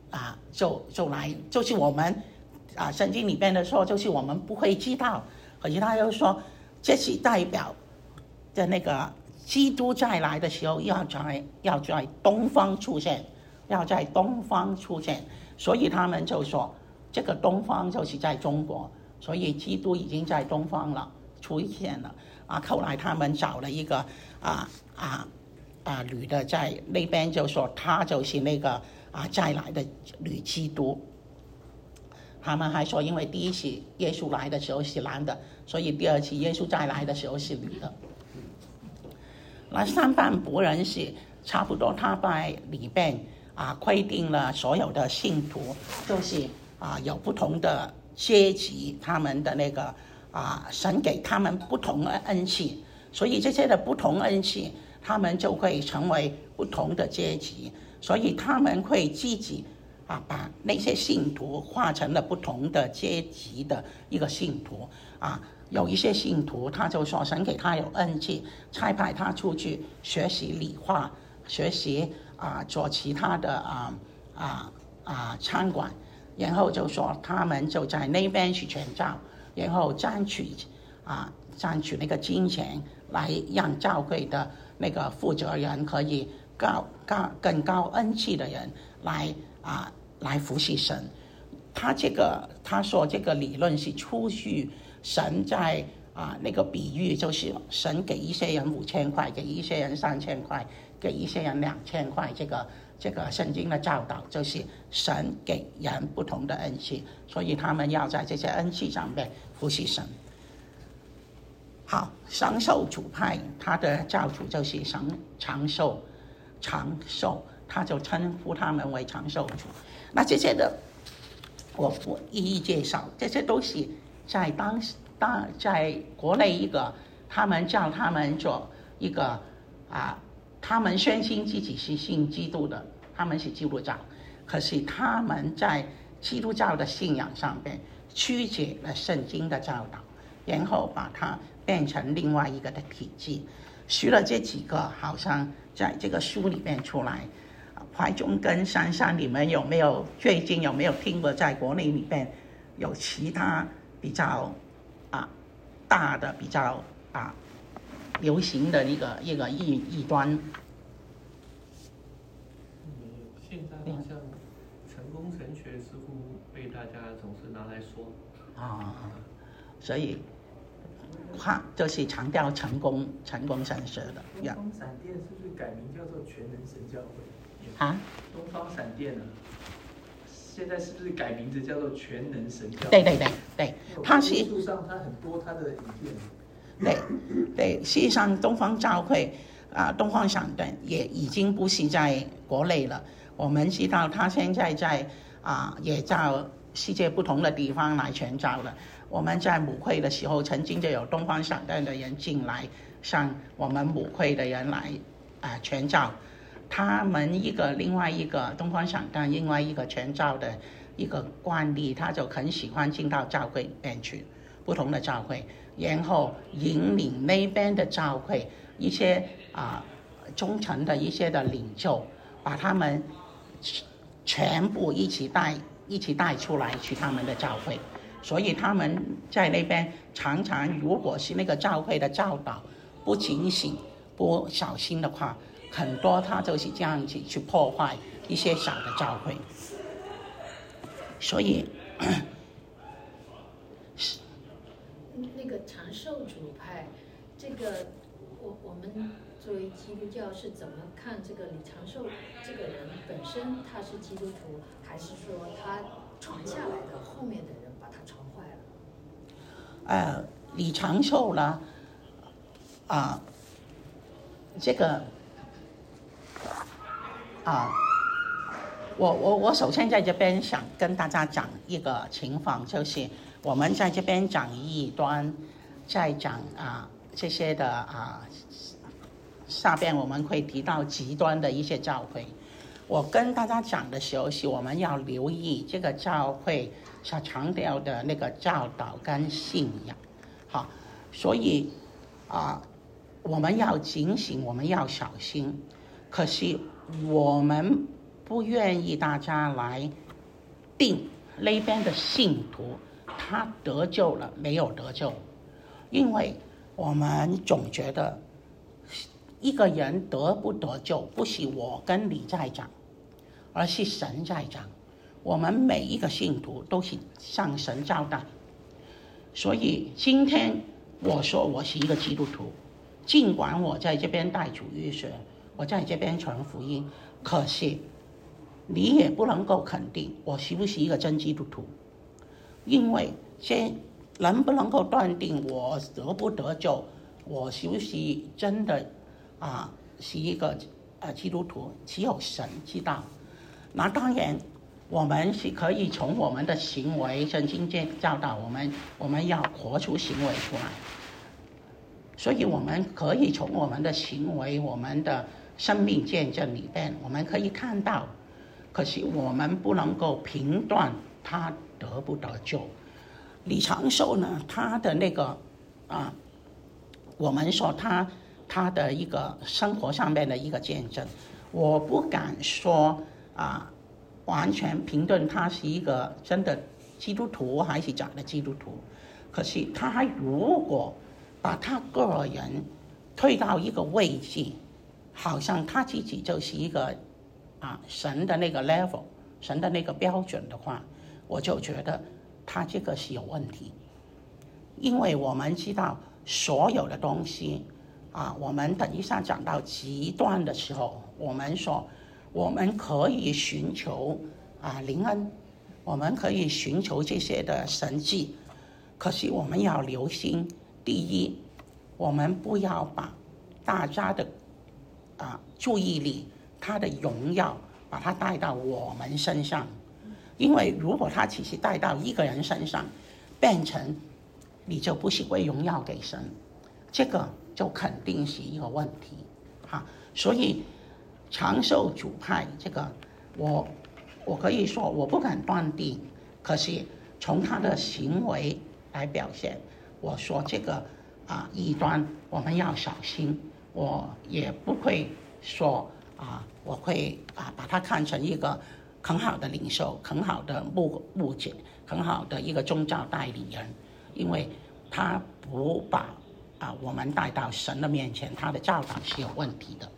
就是我们圣经里边的说，就是我们不会知道，可是他又说这是代表的那个基督再来的时候要在东方出现，所以他们就说这个东方就是在中国，所以基督已经在东方了，出现了后来他们找了一个女的在那边，就说他就是那个再来的女基督。他们还说因为第一次耶稣来的时候是男的，所以第二次耶稣再来的时候是女的。那三班仆人是差不多他在里边规定了所有的信徒就是有不同的阶级，他们的那个神给他们不同的恩赐，所以这些的不同恩赐他们就会成为不同的阶级，所以他们会自己把那些信徒化成了不同的阶级的一个信徒有一些信徒他就说神给他有恩赐，差派他出去学习理化，学习做其他的餐馆，然后就说他们就在那边去传教，然后争取那个金钱来让教会的那个负责人可以更高恩赐的人来服侍神。他说这个理论是出于神在那个比喻，就是神给一些人5000块，给一些人3000块，给一些人2000块，这个圣经的教导就是神给人不同的恩赐，所以他们要在这些恩赐上面服侍神。好，长寿主派他的教主就是长寿，他就称呼他们为长寿主。那这些的我不一一介绍，这些都是在国内一个他们叫他们做一个他们宣称自己是信基督的，他们是基督教，可是他们在基督教的信仰上面曲解了圣经的教导，然后把它变成另外一个的体系。除了这几个好像在这个书里面出来，怀中跟珊珊，你们最近有没有听过在国内里面有其他比较大的比较流行的一个异端？ 现在好像成功神学似乎被大家总是拿来说所以就是强调成功神学的。 东方闪电是不是改名叫做全能神教会？东方闪电现在是不是改名字叫做全能神教会？ 对，它是 YouTube上它很多它的影片。 对，实际上东方教会东方闪电也已经不是在国内了。我们知道他现在在也在世界不同的地方来传教了。我们在母会的时候，曾经就有东方闪电的人进来，向我们母会的人来传教。他们另外一个东方闪电另外一个传教的一个惯例，他就很喜欢进到教会里面去，不同的教会，然后引领那边的教会一些忠诚的一些的领袖，把他们全部一起带出来去他们的教会。所以他们在那边常常，如果是那个教会的教导不警醒不小心的话，很多他就是这样子去破坏一些小的教会。所以那个长寿主派，这个我们作为基督教是怎么看这个李长寿这个人本身他是基督徒，还是说他传下来的后面的人把他传坏了？ 李长寿呢这个我首先在这边想跟大家讲一个情况，就是我们在这边讲异端，在讲这些的下边我们会提到极端的一些教会。我跟大家讲的时候是我们要留意这个教会所强调的那个教导跟信仰。好，所以我们要警醒，我们要小心。可是我们不愿意大家来定那边的信徒他得救了没有得救，因为我们总觉得一个人得不得救不是我跟你在讲，而是神在讲。我们每一个信徒都是向神交代，所以今天我说我是一个基督徒，尽管我在这边带主日学，我在这边传福音，可是你也不能够肯定我是不是一个真基督徒，因为能不能够断定我得不得救，我是不是真的是一个基督徒，只有神知道。那当然我们是可以从我们的行为，圣经教导我们要活出行为出来，所以我们可以从我们的行为，我们的生命见证里边我们可以看到，可是我们不能够评断他得不得救。李长寿呢，他的那个我们说他的一个生活上面的一个见证，我不敢说完全评论他是一个真的基督徒还是假的基督徒，可是他如果把他个人推到一个位置，好像他自己就是一个神的那个 level， 神的那个标准的话，我就觉得他这个是有问题。因为我们知道所有的东西我们等一下讲到极端的时候，我们说我们可以寻求灵恩，我们可以寻求这些的神迹，可是我们要留心，第一，我们不要把大家的注意力，他的荣耀把它带到我们身上，因为如果他只是带到一个人身上，变成你就不是归荣耀给神，这个就肯定是一个问题所以长寿主派这个我可以说我不敢断定，可是从他的行为来表现，我说这个异端我们要小心。我也不会说我会把它看成一个很好的领袖，很好的牧者，很好的一个宗教代理人，因为他不把我们带到神的面前，他的教导是有问题的。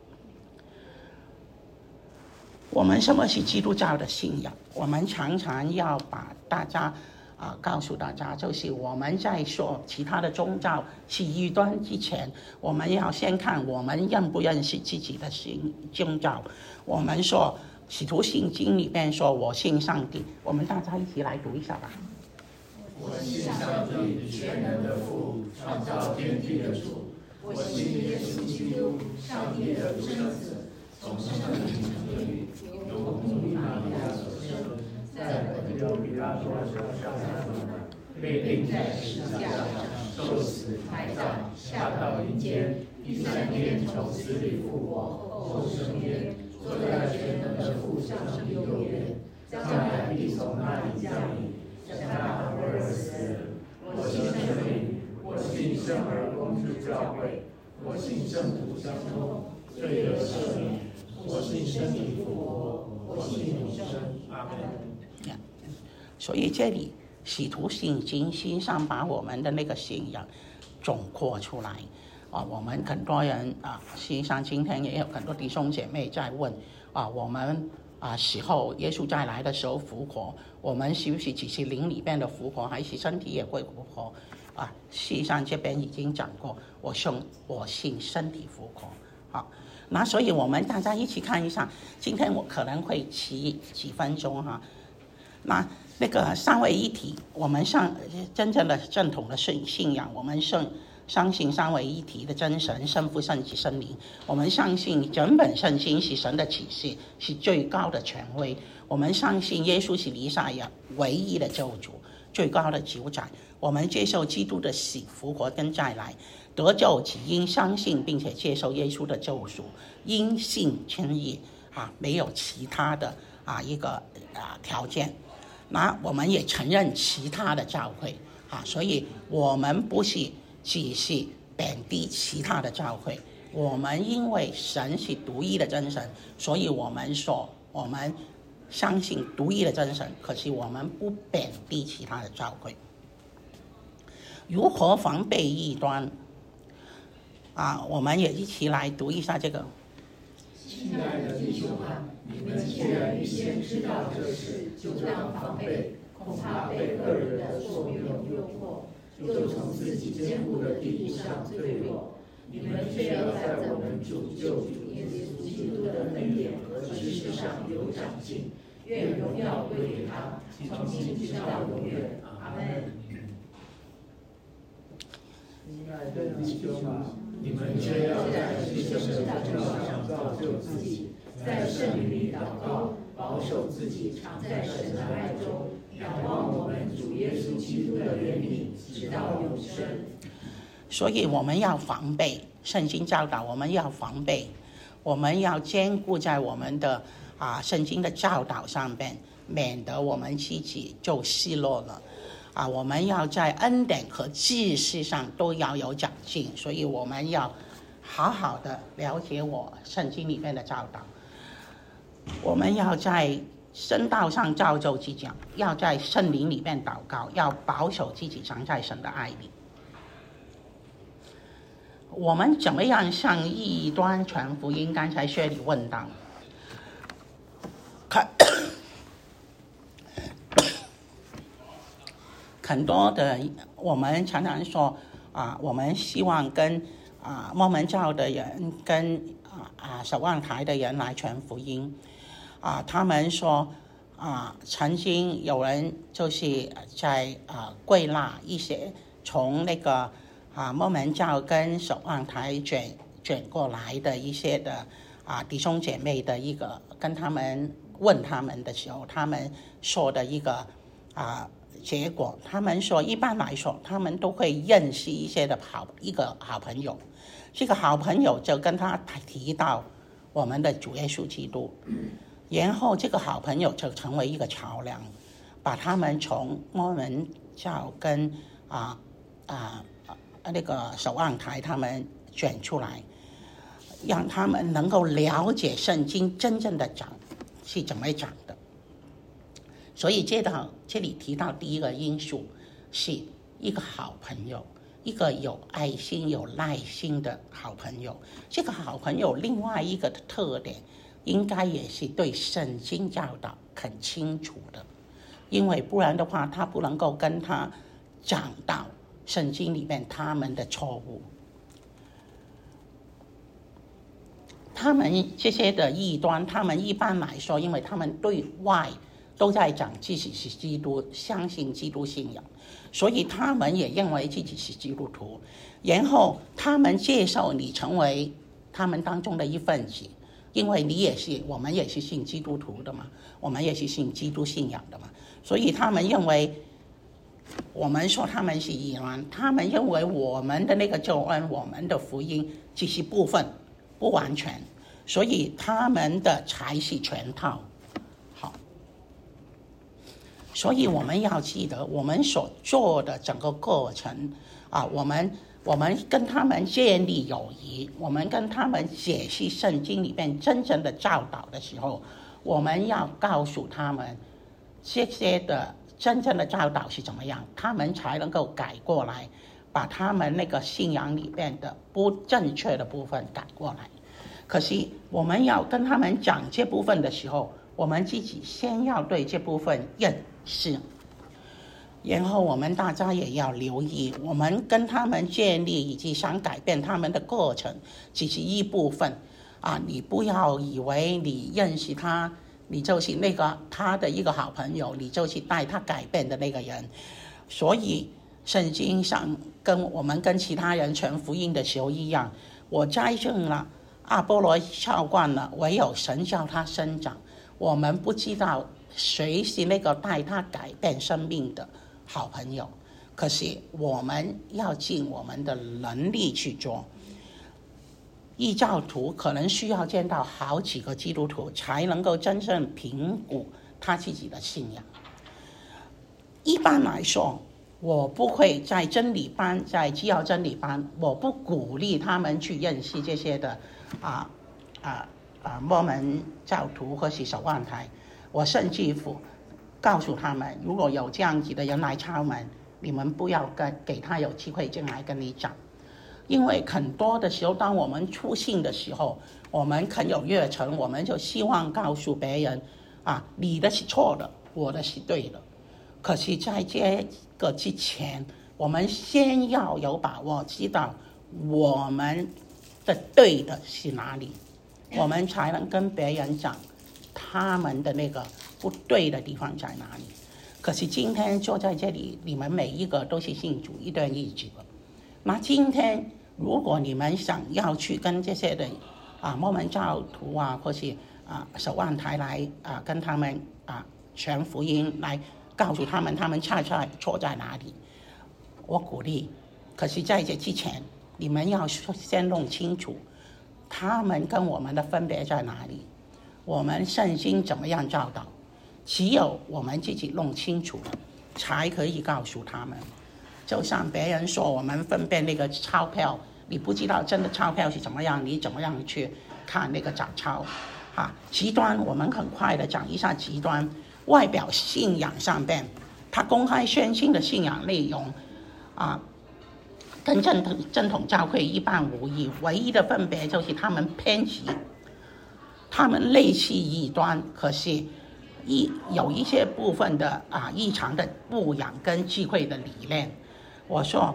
我们什么是基督教的信仰？我们常常要把大家告诉大家，就是我们在说其他的宗教是异端之前，我们要先看我们认不认识自己的宗教。我们说使徒信经里面说我信上帝，我们大家一起来读一下吧。 我信上帝，全能的父，创造天地的主。我信耶稣基督，上帝的独生子，从圣灵成立，由公主玛利亚所生，在本丢比拉多手上被钉在十字架上，受死，埋葬，下到阴间，第三天从死里复活，后升天，坐在全能的父上帝右边，将来必从那里降临。那而死人，我信圣灵，我信圣而公之教会，我信圣徒相通，罪得赦免，我信身体复活，我信永生。阿们。 所以这里使徒信经实际上把我们的那个信仰总括出来我们很多人实际上今天也有很多弟兄姐妹在问我们死后耶稣再来的时候复活，我们是不是只是灵里边的复活，还是身体也会复活实际上这边已经讲过，我信身体复活。好，那所以我们大家一起看一下，今天我可能会骑几分钟那个三位一体，我们真正的正统的信仰，我们相信三位一体的真神，圣父、圣子、圣灵。我们相信整本圣经是神的启示，是最高的权威。我们相信耶稣是弥赛亚，唯一的救主，最高的主宰。我们接受基督的死、复活跟再来，得救只因相信并且接受耶稣的救赎，因信称义没有其他的一个条件。那我们也承认其他的教会所以我们不是只是贬低其他的教会，我们因为神是独一的真神，所以我们说我们相信独一的真神，可是我们不贬低其他的教会。如何防备异端？我们也一起来读一下这个。 亲爱的弟兄啊，你们既然预先知道这事，就当防备，恐怕被恶人的作用诱惑，就从自己坚固的地步上坠落。你们却要在我们主救主耶稣基督的恩典和知识上有长进，愿荣耀归给他，从今直到永远。阿们。 亲爱的弟兄啊， 你们却要在师兄的道上造就自己，在圣灵里祷告，保守自己常在神的爱中，仰望我们主耶稣基督的怜悯，直到永生。 所以我们要防备，圣经教导我们要防备，我们要坚固在我们的圣经的教导上面，免得我们自己就失落了。我们要在恩典和知识上都要有长进，所以我们要好好的了解圣经里面的教导。我们要在圣道上造就自己，要在圣灵里面祷告，要保守自己常在神的爱里。我们怎么样向异端传福音？刚才薛里问到，很多的我们常常说我们希望跟摩门教的人跟守望台的人来传福音他们说曾经有人就是在归纳一些从那个摩门教跟守望台卷过来的一些的弟兄姐妹的一个跟他们问他们的时候，他们说的一个结果，他们说一般来说他们都会认识一些的一个好朋友，这个好朋友就跟他提到我们的主耶稣基督，然后这个好朋友就成为一个桥梁，把他们从摩门教跟那个守望台他们卷出来，让他们能够了解圣经真正的讲是怎么讲的。所以这里提到第一个因素是一个好朋友，一个有爱心有耐心的好朋友。这个好朋友另外一个特点应该也是对圣经教导很清楚的，因为不然的话他不能够跟他讲到圣经里面他们的错误。他们这些的异端，他们一般来说因为他们对外都在讲自己是基督，相信基督信仰，所以他们也认为自己是基督徒，然后他们接受你成为他们当中的一份子，因为我们也是信基督徒的嘛，我们也是信基督信仰的嘛，所以他们认为我们说他们是异端，他们认为我们的那个救恩，我们的福音只是部分不完全，所以他们的才是全套。所以我们要记得我们所做的整个过程我们跟他们建立友谊，我们跟他们解析圣经里面真正的教导的时候，我们要告诉他们这些的真正的教导是怎么样，他们才能够改过来，把他们那个信仰里面的不正确的部分改过来。可是我们要跟他们讲这部分的时候，我们自己先要对这部分认识，然后我们大家也要留意，我们跟他们建立以及想改变他们的过程只是一部分你不要以为你认识他，你就是那个他的一个好朋友，你就是带他改变的那个人。所以圣经上我们跟其他人传福音的时候一样，我栽种了，阿波罗浇灌了，唯有神叫他生长。我们不知道谁是那个带他改变生命的好朋友，可是我们要尽我们的能力去做。异教徒可能需要见到好几个基督徒才能够真正评估他自己的信仰。一般来说，我不会在真理班，在基要真理班，我不鼓励他们去认识这些的摩门教徒或是守望台，我甚至乎告诉他们，如果有这样子的人来敲门，你们不要给他有机会进来跟你讲，因为很多的时候，当我们出信的时候，我们很有热忱，我们就希望告诉别人你的是错的，我的是对的。可是在这个之前，我们先要有把握，知道我们的对的是哪里，我们才能跟别人讲他们的那个不对的地方在哪里。可是今天坐在这里，你们每一个都是信主一段日子了。那今天如果你们想要去跟这些的摩门教徒或是守望台来跟他们传福音，来告诉他们他们错在哪里，我鼓励。可是在这之前，你们要先弄清楚他们跟我们的分别在哪里，我们圣经怎么样教导，只有我们自己弄清楚了，才可以告诉他们。就像别人说我们分辨那个钞票，你不知道真的钞票是怎么样，你怎么样去看那个假钞极端我们很快的讲一下极端。外表信仰上面，他公开宣称的信仰内容跟正统教会一般无异，唯一的分别就是他们偏激，他们类似异端，可是有一些部分的异常的牧养跟智慧的理念。我说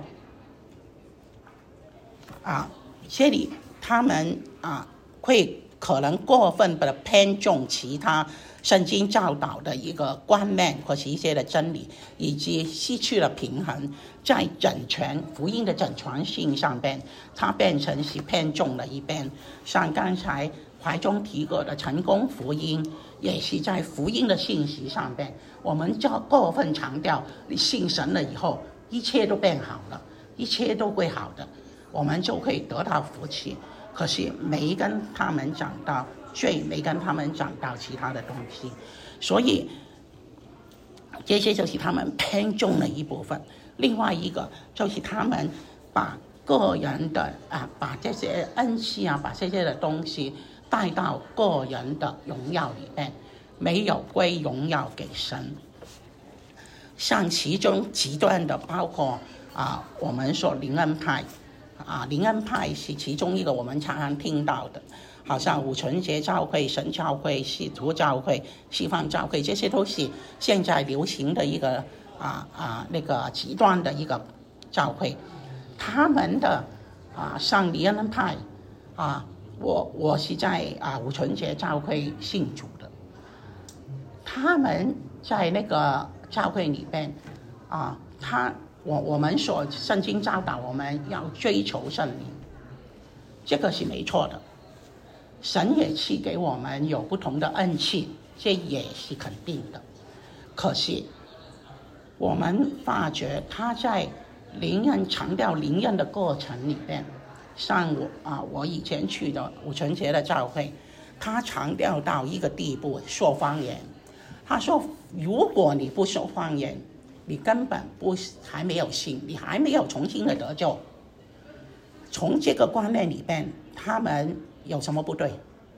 这里他们会可能过分的偏重其他圣经教导的一个观念或是一些的真理，以及失去了平衡，在整全福音的整全性上面，它变成是偏重了一边。像刚才怀中提过的成功福音，也是在福音的信息上面，我们就过分强调你信神了以后一切都变好了，一切都会好的，我们就可以得到福气。可是没跟他们讲到罪，没跟他们讲到其他的东西，所以这些就是他们偏重的一部分。另外一个就是他们把个人的把这些恩赐把这些的东西带到个人的荣耀里面，没有归荣耀给神。像其中极端的包括我们说灵恩派灵恩派是其中一个我们常常听到的，好像五旬节教会、神教会、使徒教会、西方教会，这些都是现在流行的一个那个极端的一个教会。他们的像灵恩派我是在五旬节教会信主的，他们在那个教会里边我们说圣经教导我们要追求圣灵，这个是没错的。神也赐给我们有不同的恩赐，这也是肯定的。可是我们发觉他在灵恩强调灵恩的过程里面，像我以前去的五旬节的教会，他强调到一个地步，说方言。他说如果你不说方言，你根本还没有信，你还没有重新的得救。从这个观念里边，他们有什么不对？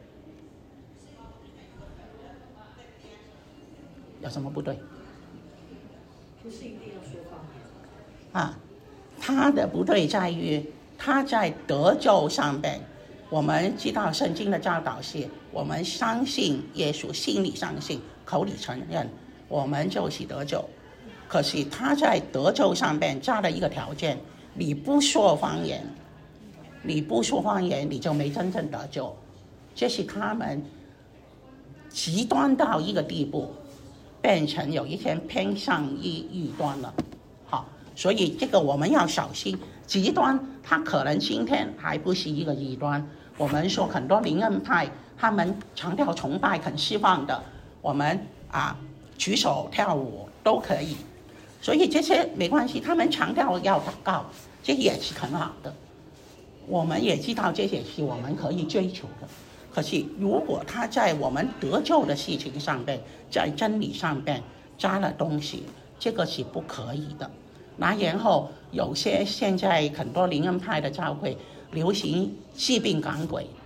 有什么不对？ 不是一定要说方言他的不对在于他在得救上面，我们知道圣经的教导是我们相信耶稣，心里相信，口里承认，我们就是得救。可是他在得救上面加了一个条件，你不说方言，你就没真正得救。这是他们极端到一个地步，变成有一天偏向异端了。好，所以这个我们要小心。极端他可能今天还不是一个异端，我们说很多灵恩派他们强调崇拜很释放的，我们举手跳舞都可以，所以这些没关系，他们强调要祷告，这也是很好的，我们也知道这些是我们可以追求的。可是如果他在我们得救的事情上面，在真理上面加了东西，这个是不可以的。然后有些现在很多灵恩派的教会流行治病赶鬼，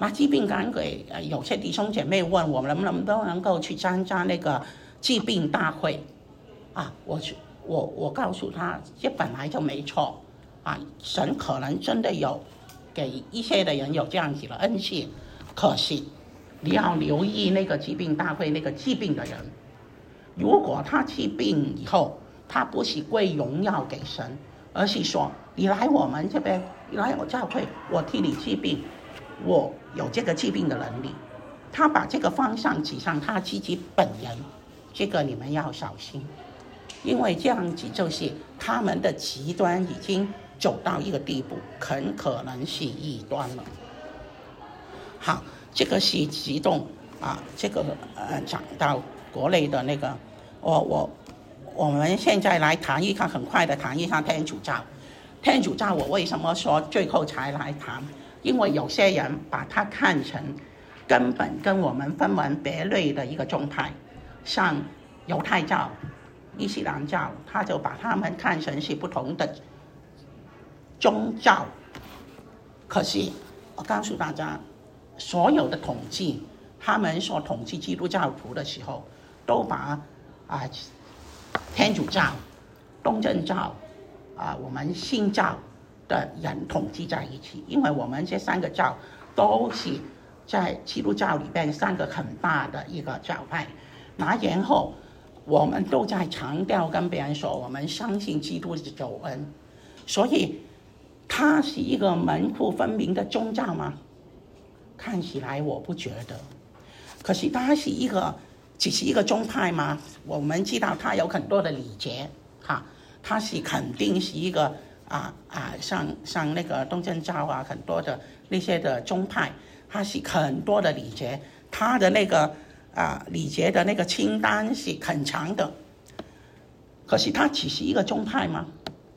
那疾病赶鬼，有些弟兄姐妹问我们能不能够去参加那个疾病大会啊？我告诉他，这本来就没错啊，神可能真的有给一些的人有这样子的恩赐，可惜你要留意那个疾病大会那个疾病的人，如果他疾病以后，他不是归荣耀给神，而是说你来我们这边，你来我教会，我替你治病，我有这个治病的能力，他把这个方向指向他自己本人，这个你们要小心，因为这样子就是他们的极端已经走到一个地步，很可能是异端了。好，这个是激动啊，这个讲到国内的那个，我们现在来谈一下，很快的谈一下天主教。天主教我为什么说最后才来谈？因为有些人把它看成根本跟我们分门别类的一个宗派，像犹太教、伊斯兰教，他就把他们看成是不同的宗教。可是我告诉大家，所有的统计，他们所统计基督教徒的时候，都把天主教、东正教我们新教的人统计在一起，因为我们这三个教都是在基督教里边三个很大的一个教派。然后我们都在强调跟别人说，我们相信基督的救恩，所以它是一个门户分明的宗教吗？看起来我不觉得。可是它是只是一个宗派吗？我们知道它有很多的礼节它是肯定是一个像那个东正教很多的那些的宗派，它是很多的礼节，它的那个礼节的那个清单是很长的。可是它只是一个宗派吗？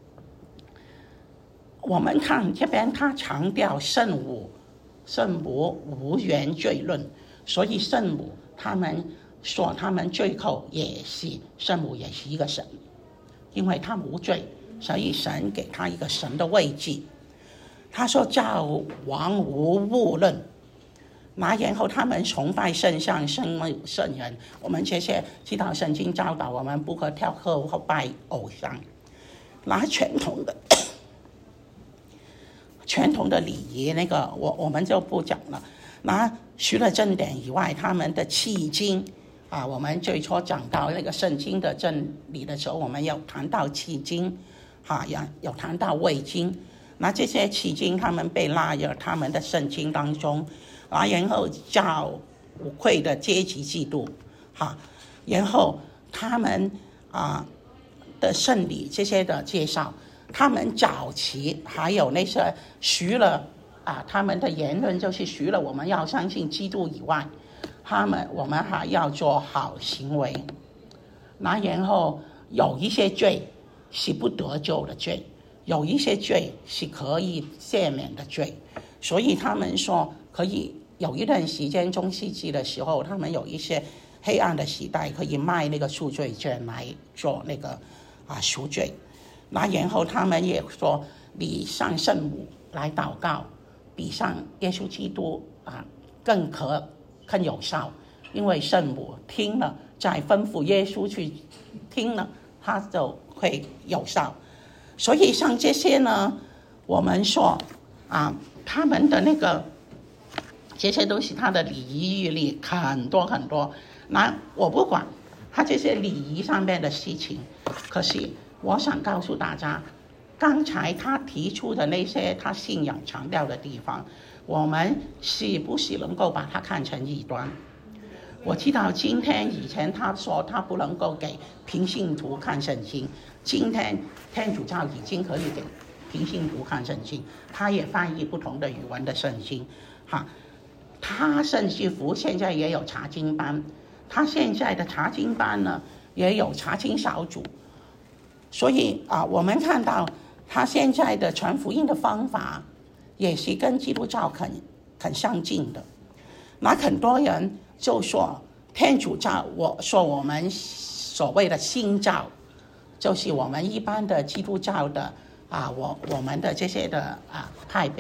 我们看这边，它强调圣母无原罪论，所以圣母他们说他们最后也是圣母也是一个神，因为他无罪，所以神给他一个神的位置。他说教王无误论，然后他们崇拜圣像、圣人，我们这些知道圣经教导我们不可跳课或拜偶像。拿传统的礼仪那个我们就不讲了。那除了正典以外，他们的契经我们最初讲到那个圣经的真理的时候，我们有谈到契经有谈到伪经。那这些契经他们被纳入他们的圣经当中，然后叫无愧的阶级制度然后他们的圣礼这些的介绍，他们早期还有那些除了他们的言论就是除了我们要相信基督以外，我们还要做好行为。然后有一些罪是不得救的罪，有一些罪是可以赦免的罪，所以他们说可以有一段时间中世纪的时候，他们有一些黑暗的时代可以卖那个赎罪券来做那个赎罪。然后他们也说你上圣母来祷告比上耶稣基督更有效，因为圣母听了再吩咐耶稣去听了，他就会有效。所以像这些呢，我们说他们的那个这些都是他的礼仪律例很多很多。那我不管他这些礼仪上面的事情，可是我想告诉大家，刚才他提出的那些他信仰强调的地方，我们是不是能够把它看成异端？我知道以前他说他不能够给平信徒看圣经，今天天主教已经可以给平信徒看圣经，他也翻译不同的语文的圣经他圣西福现在也有查经班，他现在的查经班呢也有查经小组，所以我们看到他现在的传福音的方法也是跟基督教很相近的。那很多人就说天主教，我说我们所谓的新教就是我们一般的基督教的我们的这些的派别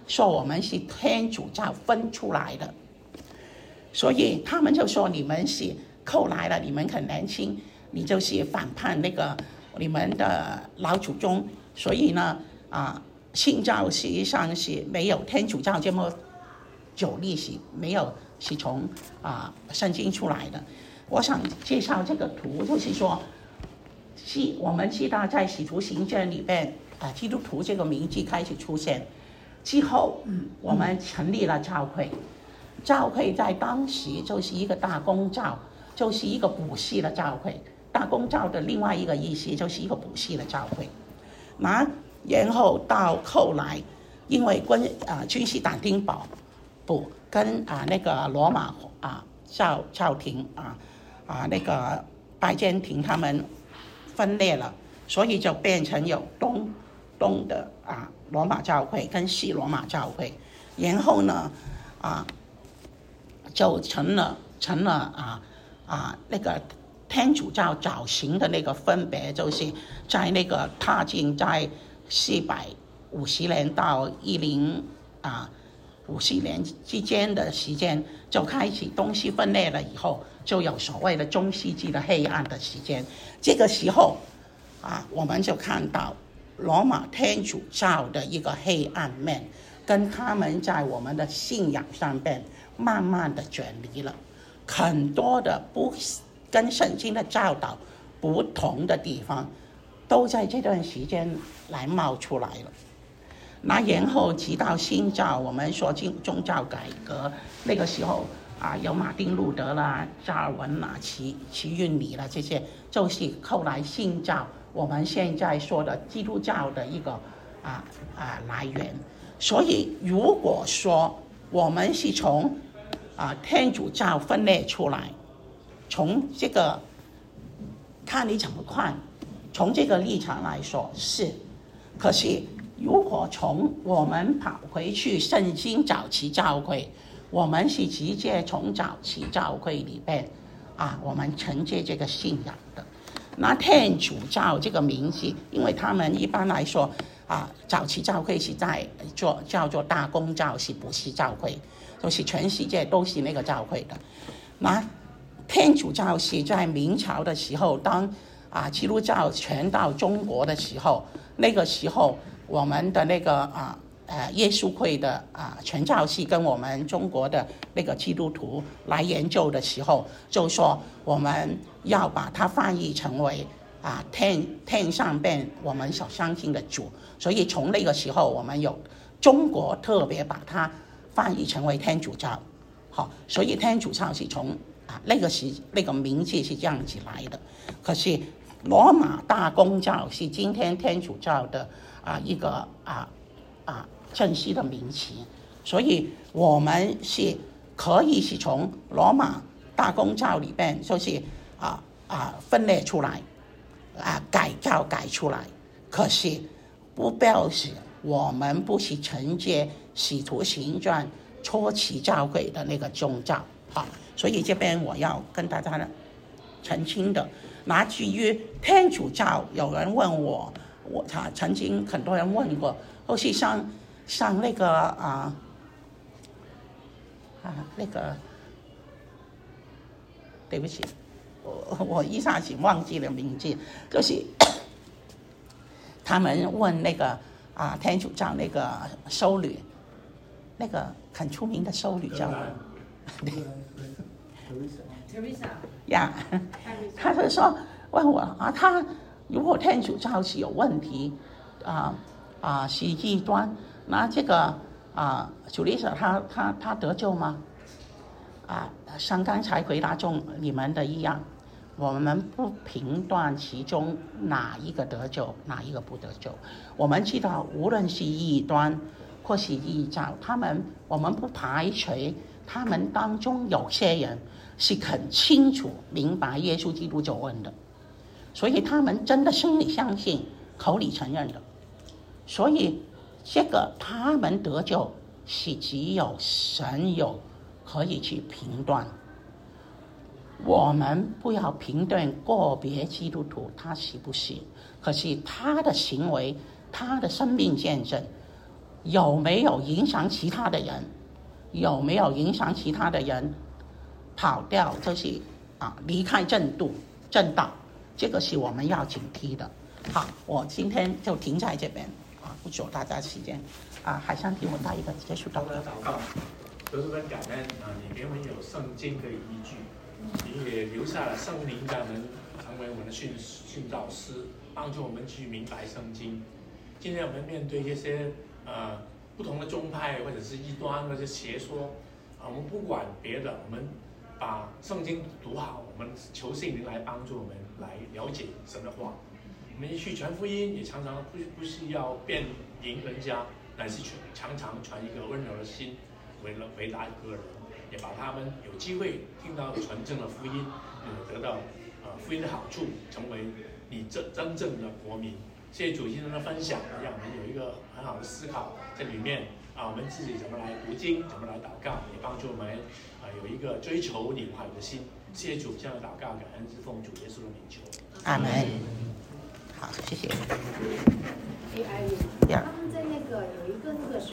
说我们是天主教分出来的，所以他们就说你们是后来了，你们很年轻，你就是反叛那个你们的老祖宗，所以呢信教实际上是没有天主教这么久历史，没有是从圣经出来的。我想介绍这个图，就是说我们知道在使徒行传里边基督徒这个名字开始出现之后，我们成立了教会。教会在当时就是一个大公教，就是一个补习的教会。大公教的另外一个意思就是一个补习的教会。然后到后来，因为君士坦丁堡跟那个罗马教廷那个拜占庭他们分裂了，所以就变成有东的罗马教会跟西罗马教会，然后呢就成了那个天主教早型的那个分别，就是在那个踏进在450年到1050年之间的时间，就开始东西分裂了以后，就有所谓的中世纪的黑暗的时间。这个时候我们就看到罗马天主教的一个黑暗面，跟他们在我们的信仰上面慢慢的转离了，很多的不跟圣经的教导不同的地方，都在这段时间来冒出来了。然后直到新教，我们说宗教改革，那个时候有马丁路德啦、加尔文啦、齐运理啦，这些就是后来新教我们现在说的基督教的一个来源。所以如果说我们是从天主教分裂出来，从这个看你怎么看，从这个立场来说是，可是如果从我们跑回去圣经早期教会，我们是直接从早期教会里边我们承接这个信仰的。那天主教这个名字，因为他们一般来说早期教会是在叫做大公教，是补习教会，就是全世界都是那个教会的。那天主教是在明朝的时候，当基督教传到中国的时候，那个时候我们的那个耶稣会的传教士跟我们中国的那个基督徒来研究的时候，就说我们要把它翻译成为天上边我们所相信的主，所以从那个时候我们有中国特别把它翻译成为天主教。好，所以天主教是从那个名字是这样子来的。可是罗马大公教是今天天主教的一个正式的名词，所以我们是可以是从罗马大公教里边就是分裂出来改教改出来，可是不表示我们不是承接使徒行传初期教会的那个宗教。所以这边我要跟大家澄清的。那至于天主教，有人问我曾经很多人问过，都是像那个那个，对不起，我一下子忘记了名字，就是他们问那个天主教那个修女，那个很出名的修女叫 Teresa 呀，他就说问我他如果天主教是有问题是异端，那这个Teresa 他得救吗？像刚才回答中你们的一样，我们不评断其中哪一个得救，哪一个不得救。我们知道无论是异端或是异教，我们不排除他们当中有些人是很清楚明白耶稣基督救恩的，所以他们真的心里相信，口里承认的。所以这个他们得救是只有神有可以去评断，我们不要评断个别基督徒他是不是，可是他的行为，他的生命见证， 有没有影响其他的人？有没有影响其他的人跑掉？这是离开正道，这个是我们要警惕的。好，我今天就停在这边不阻大家时间海山提我带一个结束祷告。 都是很感恩你给我们有圣经的依据，你也留下了圣灵在我们成为我们的训导师，帮助我们去明白圣经。今天我们面对这些不同的宗派或者是异端或者是邪说我们不管别的，我们把圣经读好，我们求圣灵来帮助我们来了解神的话。我们去传福音也常常不是要辩赢人家，乃是常常传一个温柔的心回答个人，也把他们有机会听到纯正的福音，得到福音的好处，成为你真正的国民。谢谢主今天的分享，让我们有一个很好的思考在里面我们自己怎么来读经，怎么来祷告，也帮助我们有一个追求你话语的心。谢谢主这样的祷告，感恩是奉主耶稣的名求。 阿门。好，谢谢。 他们在有一个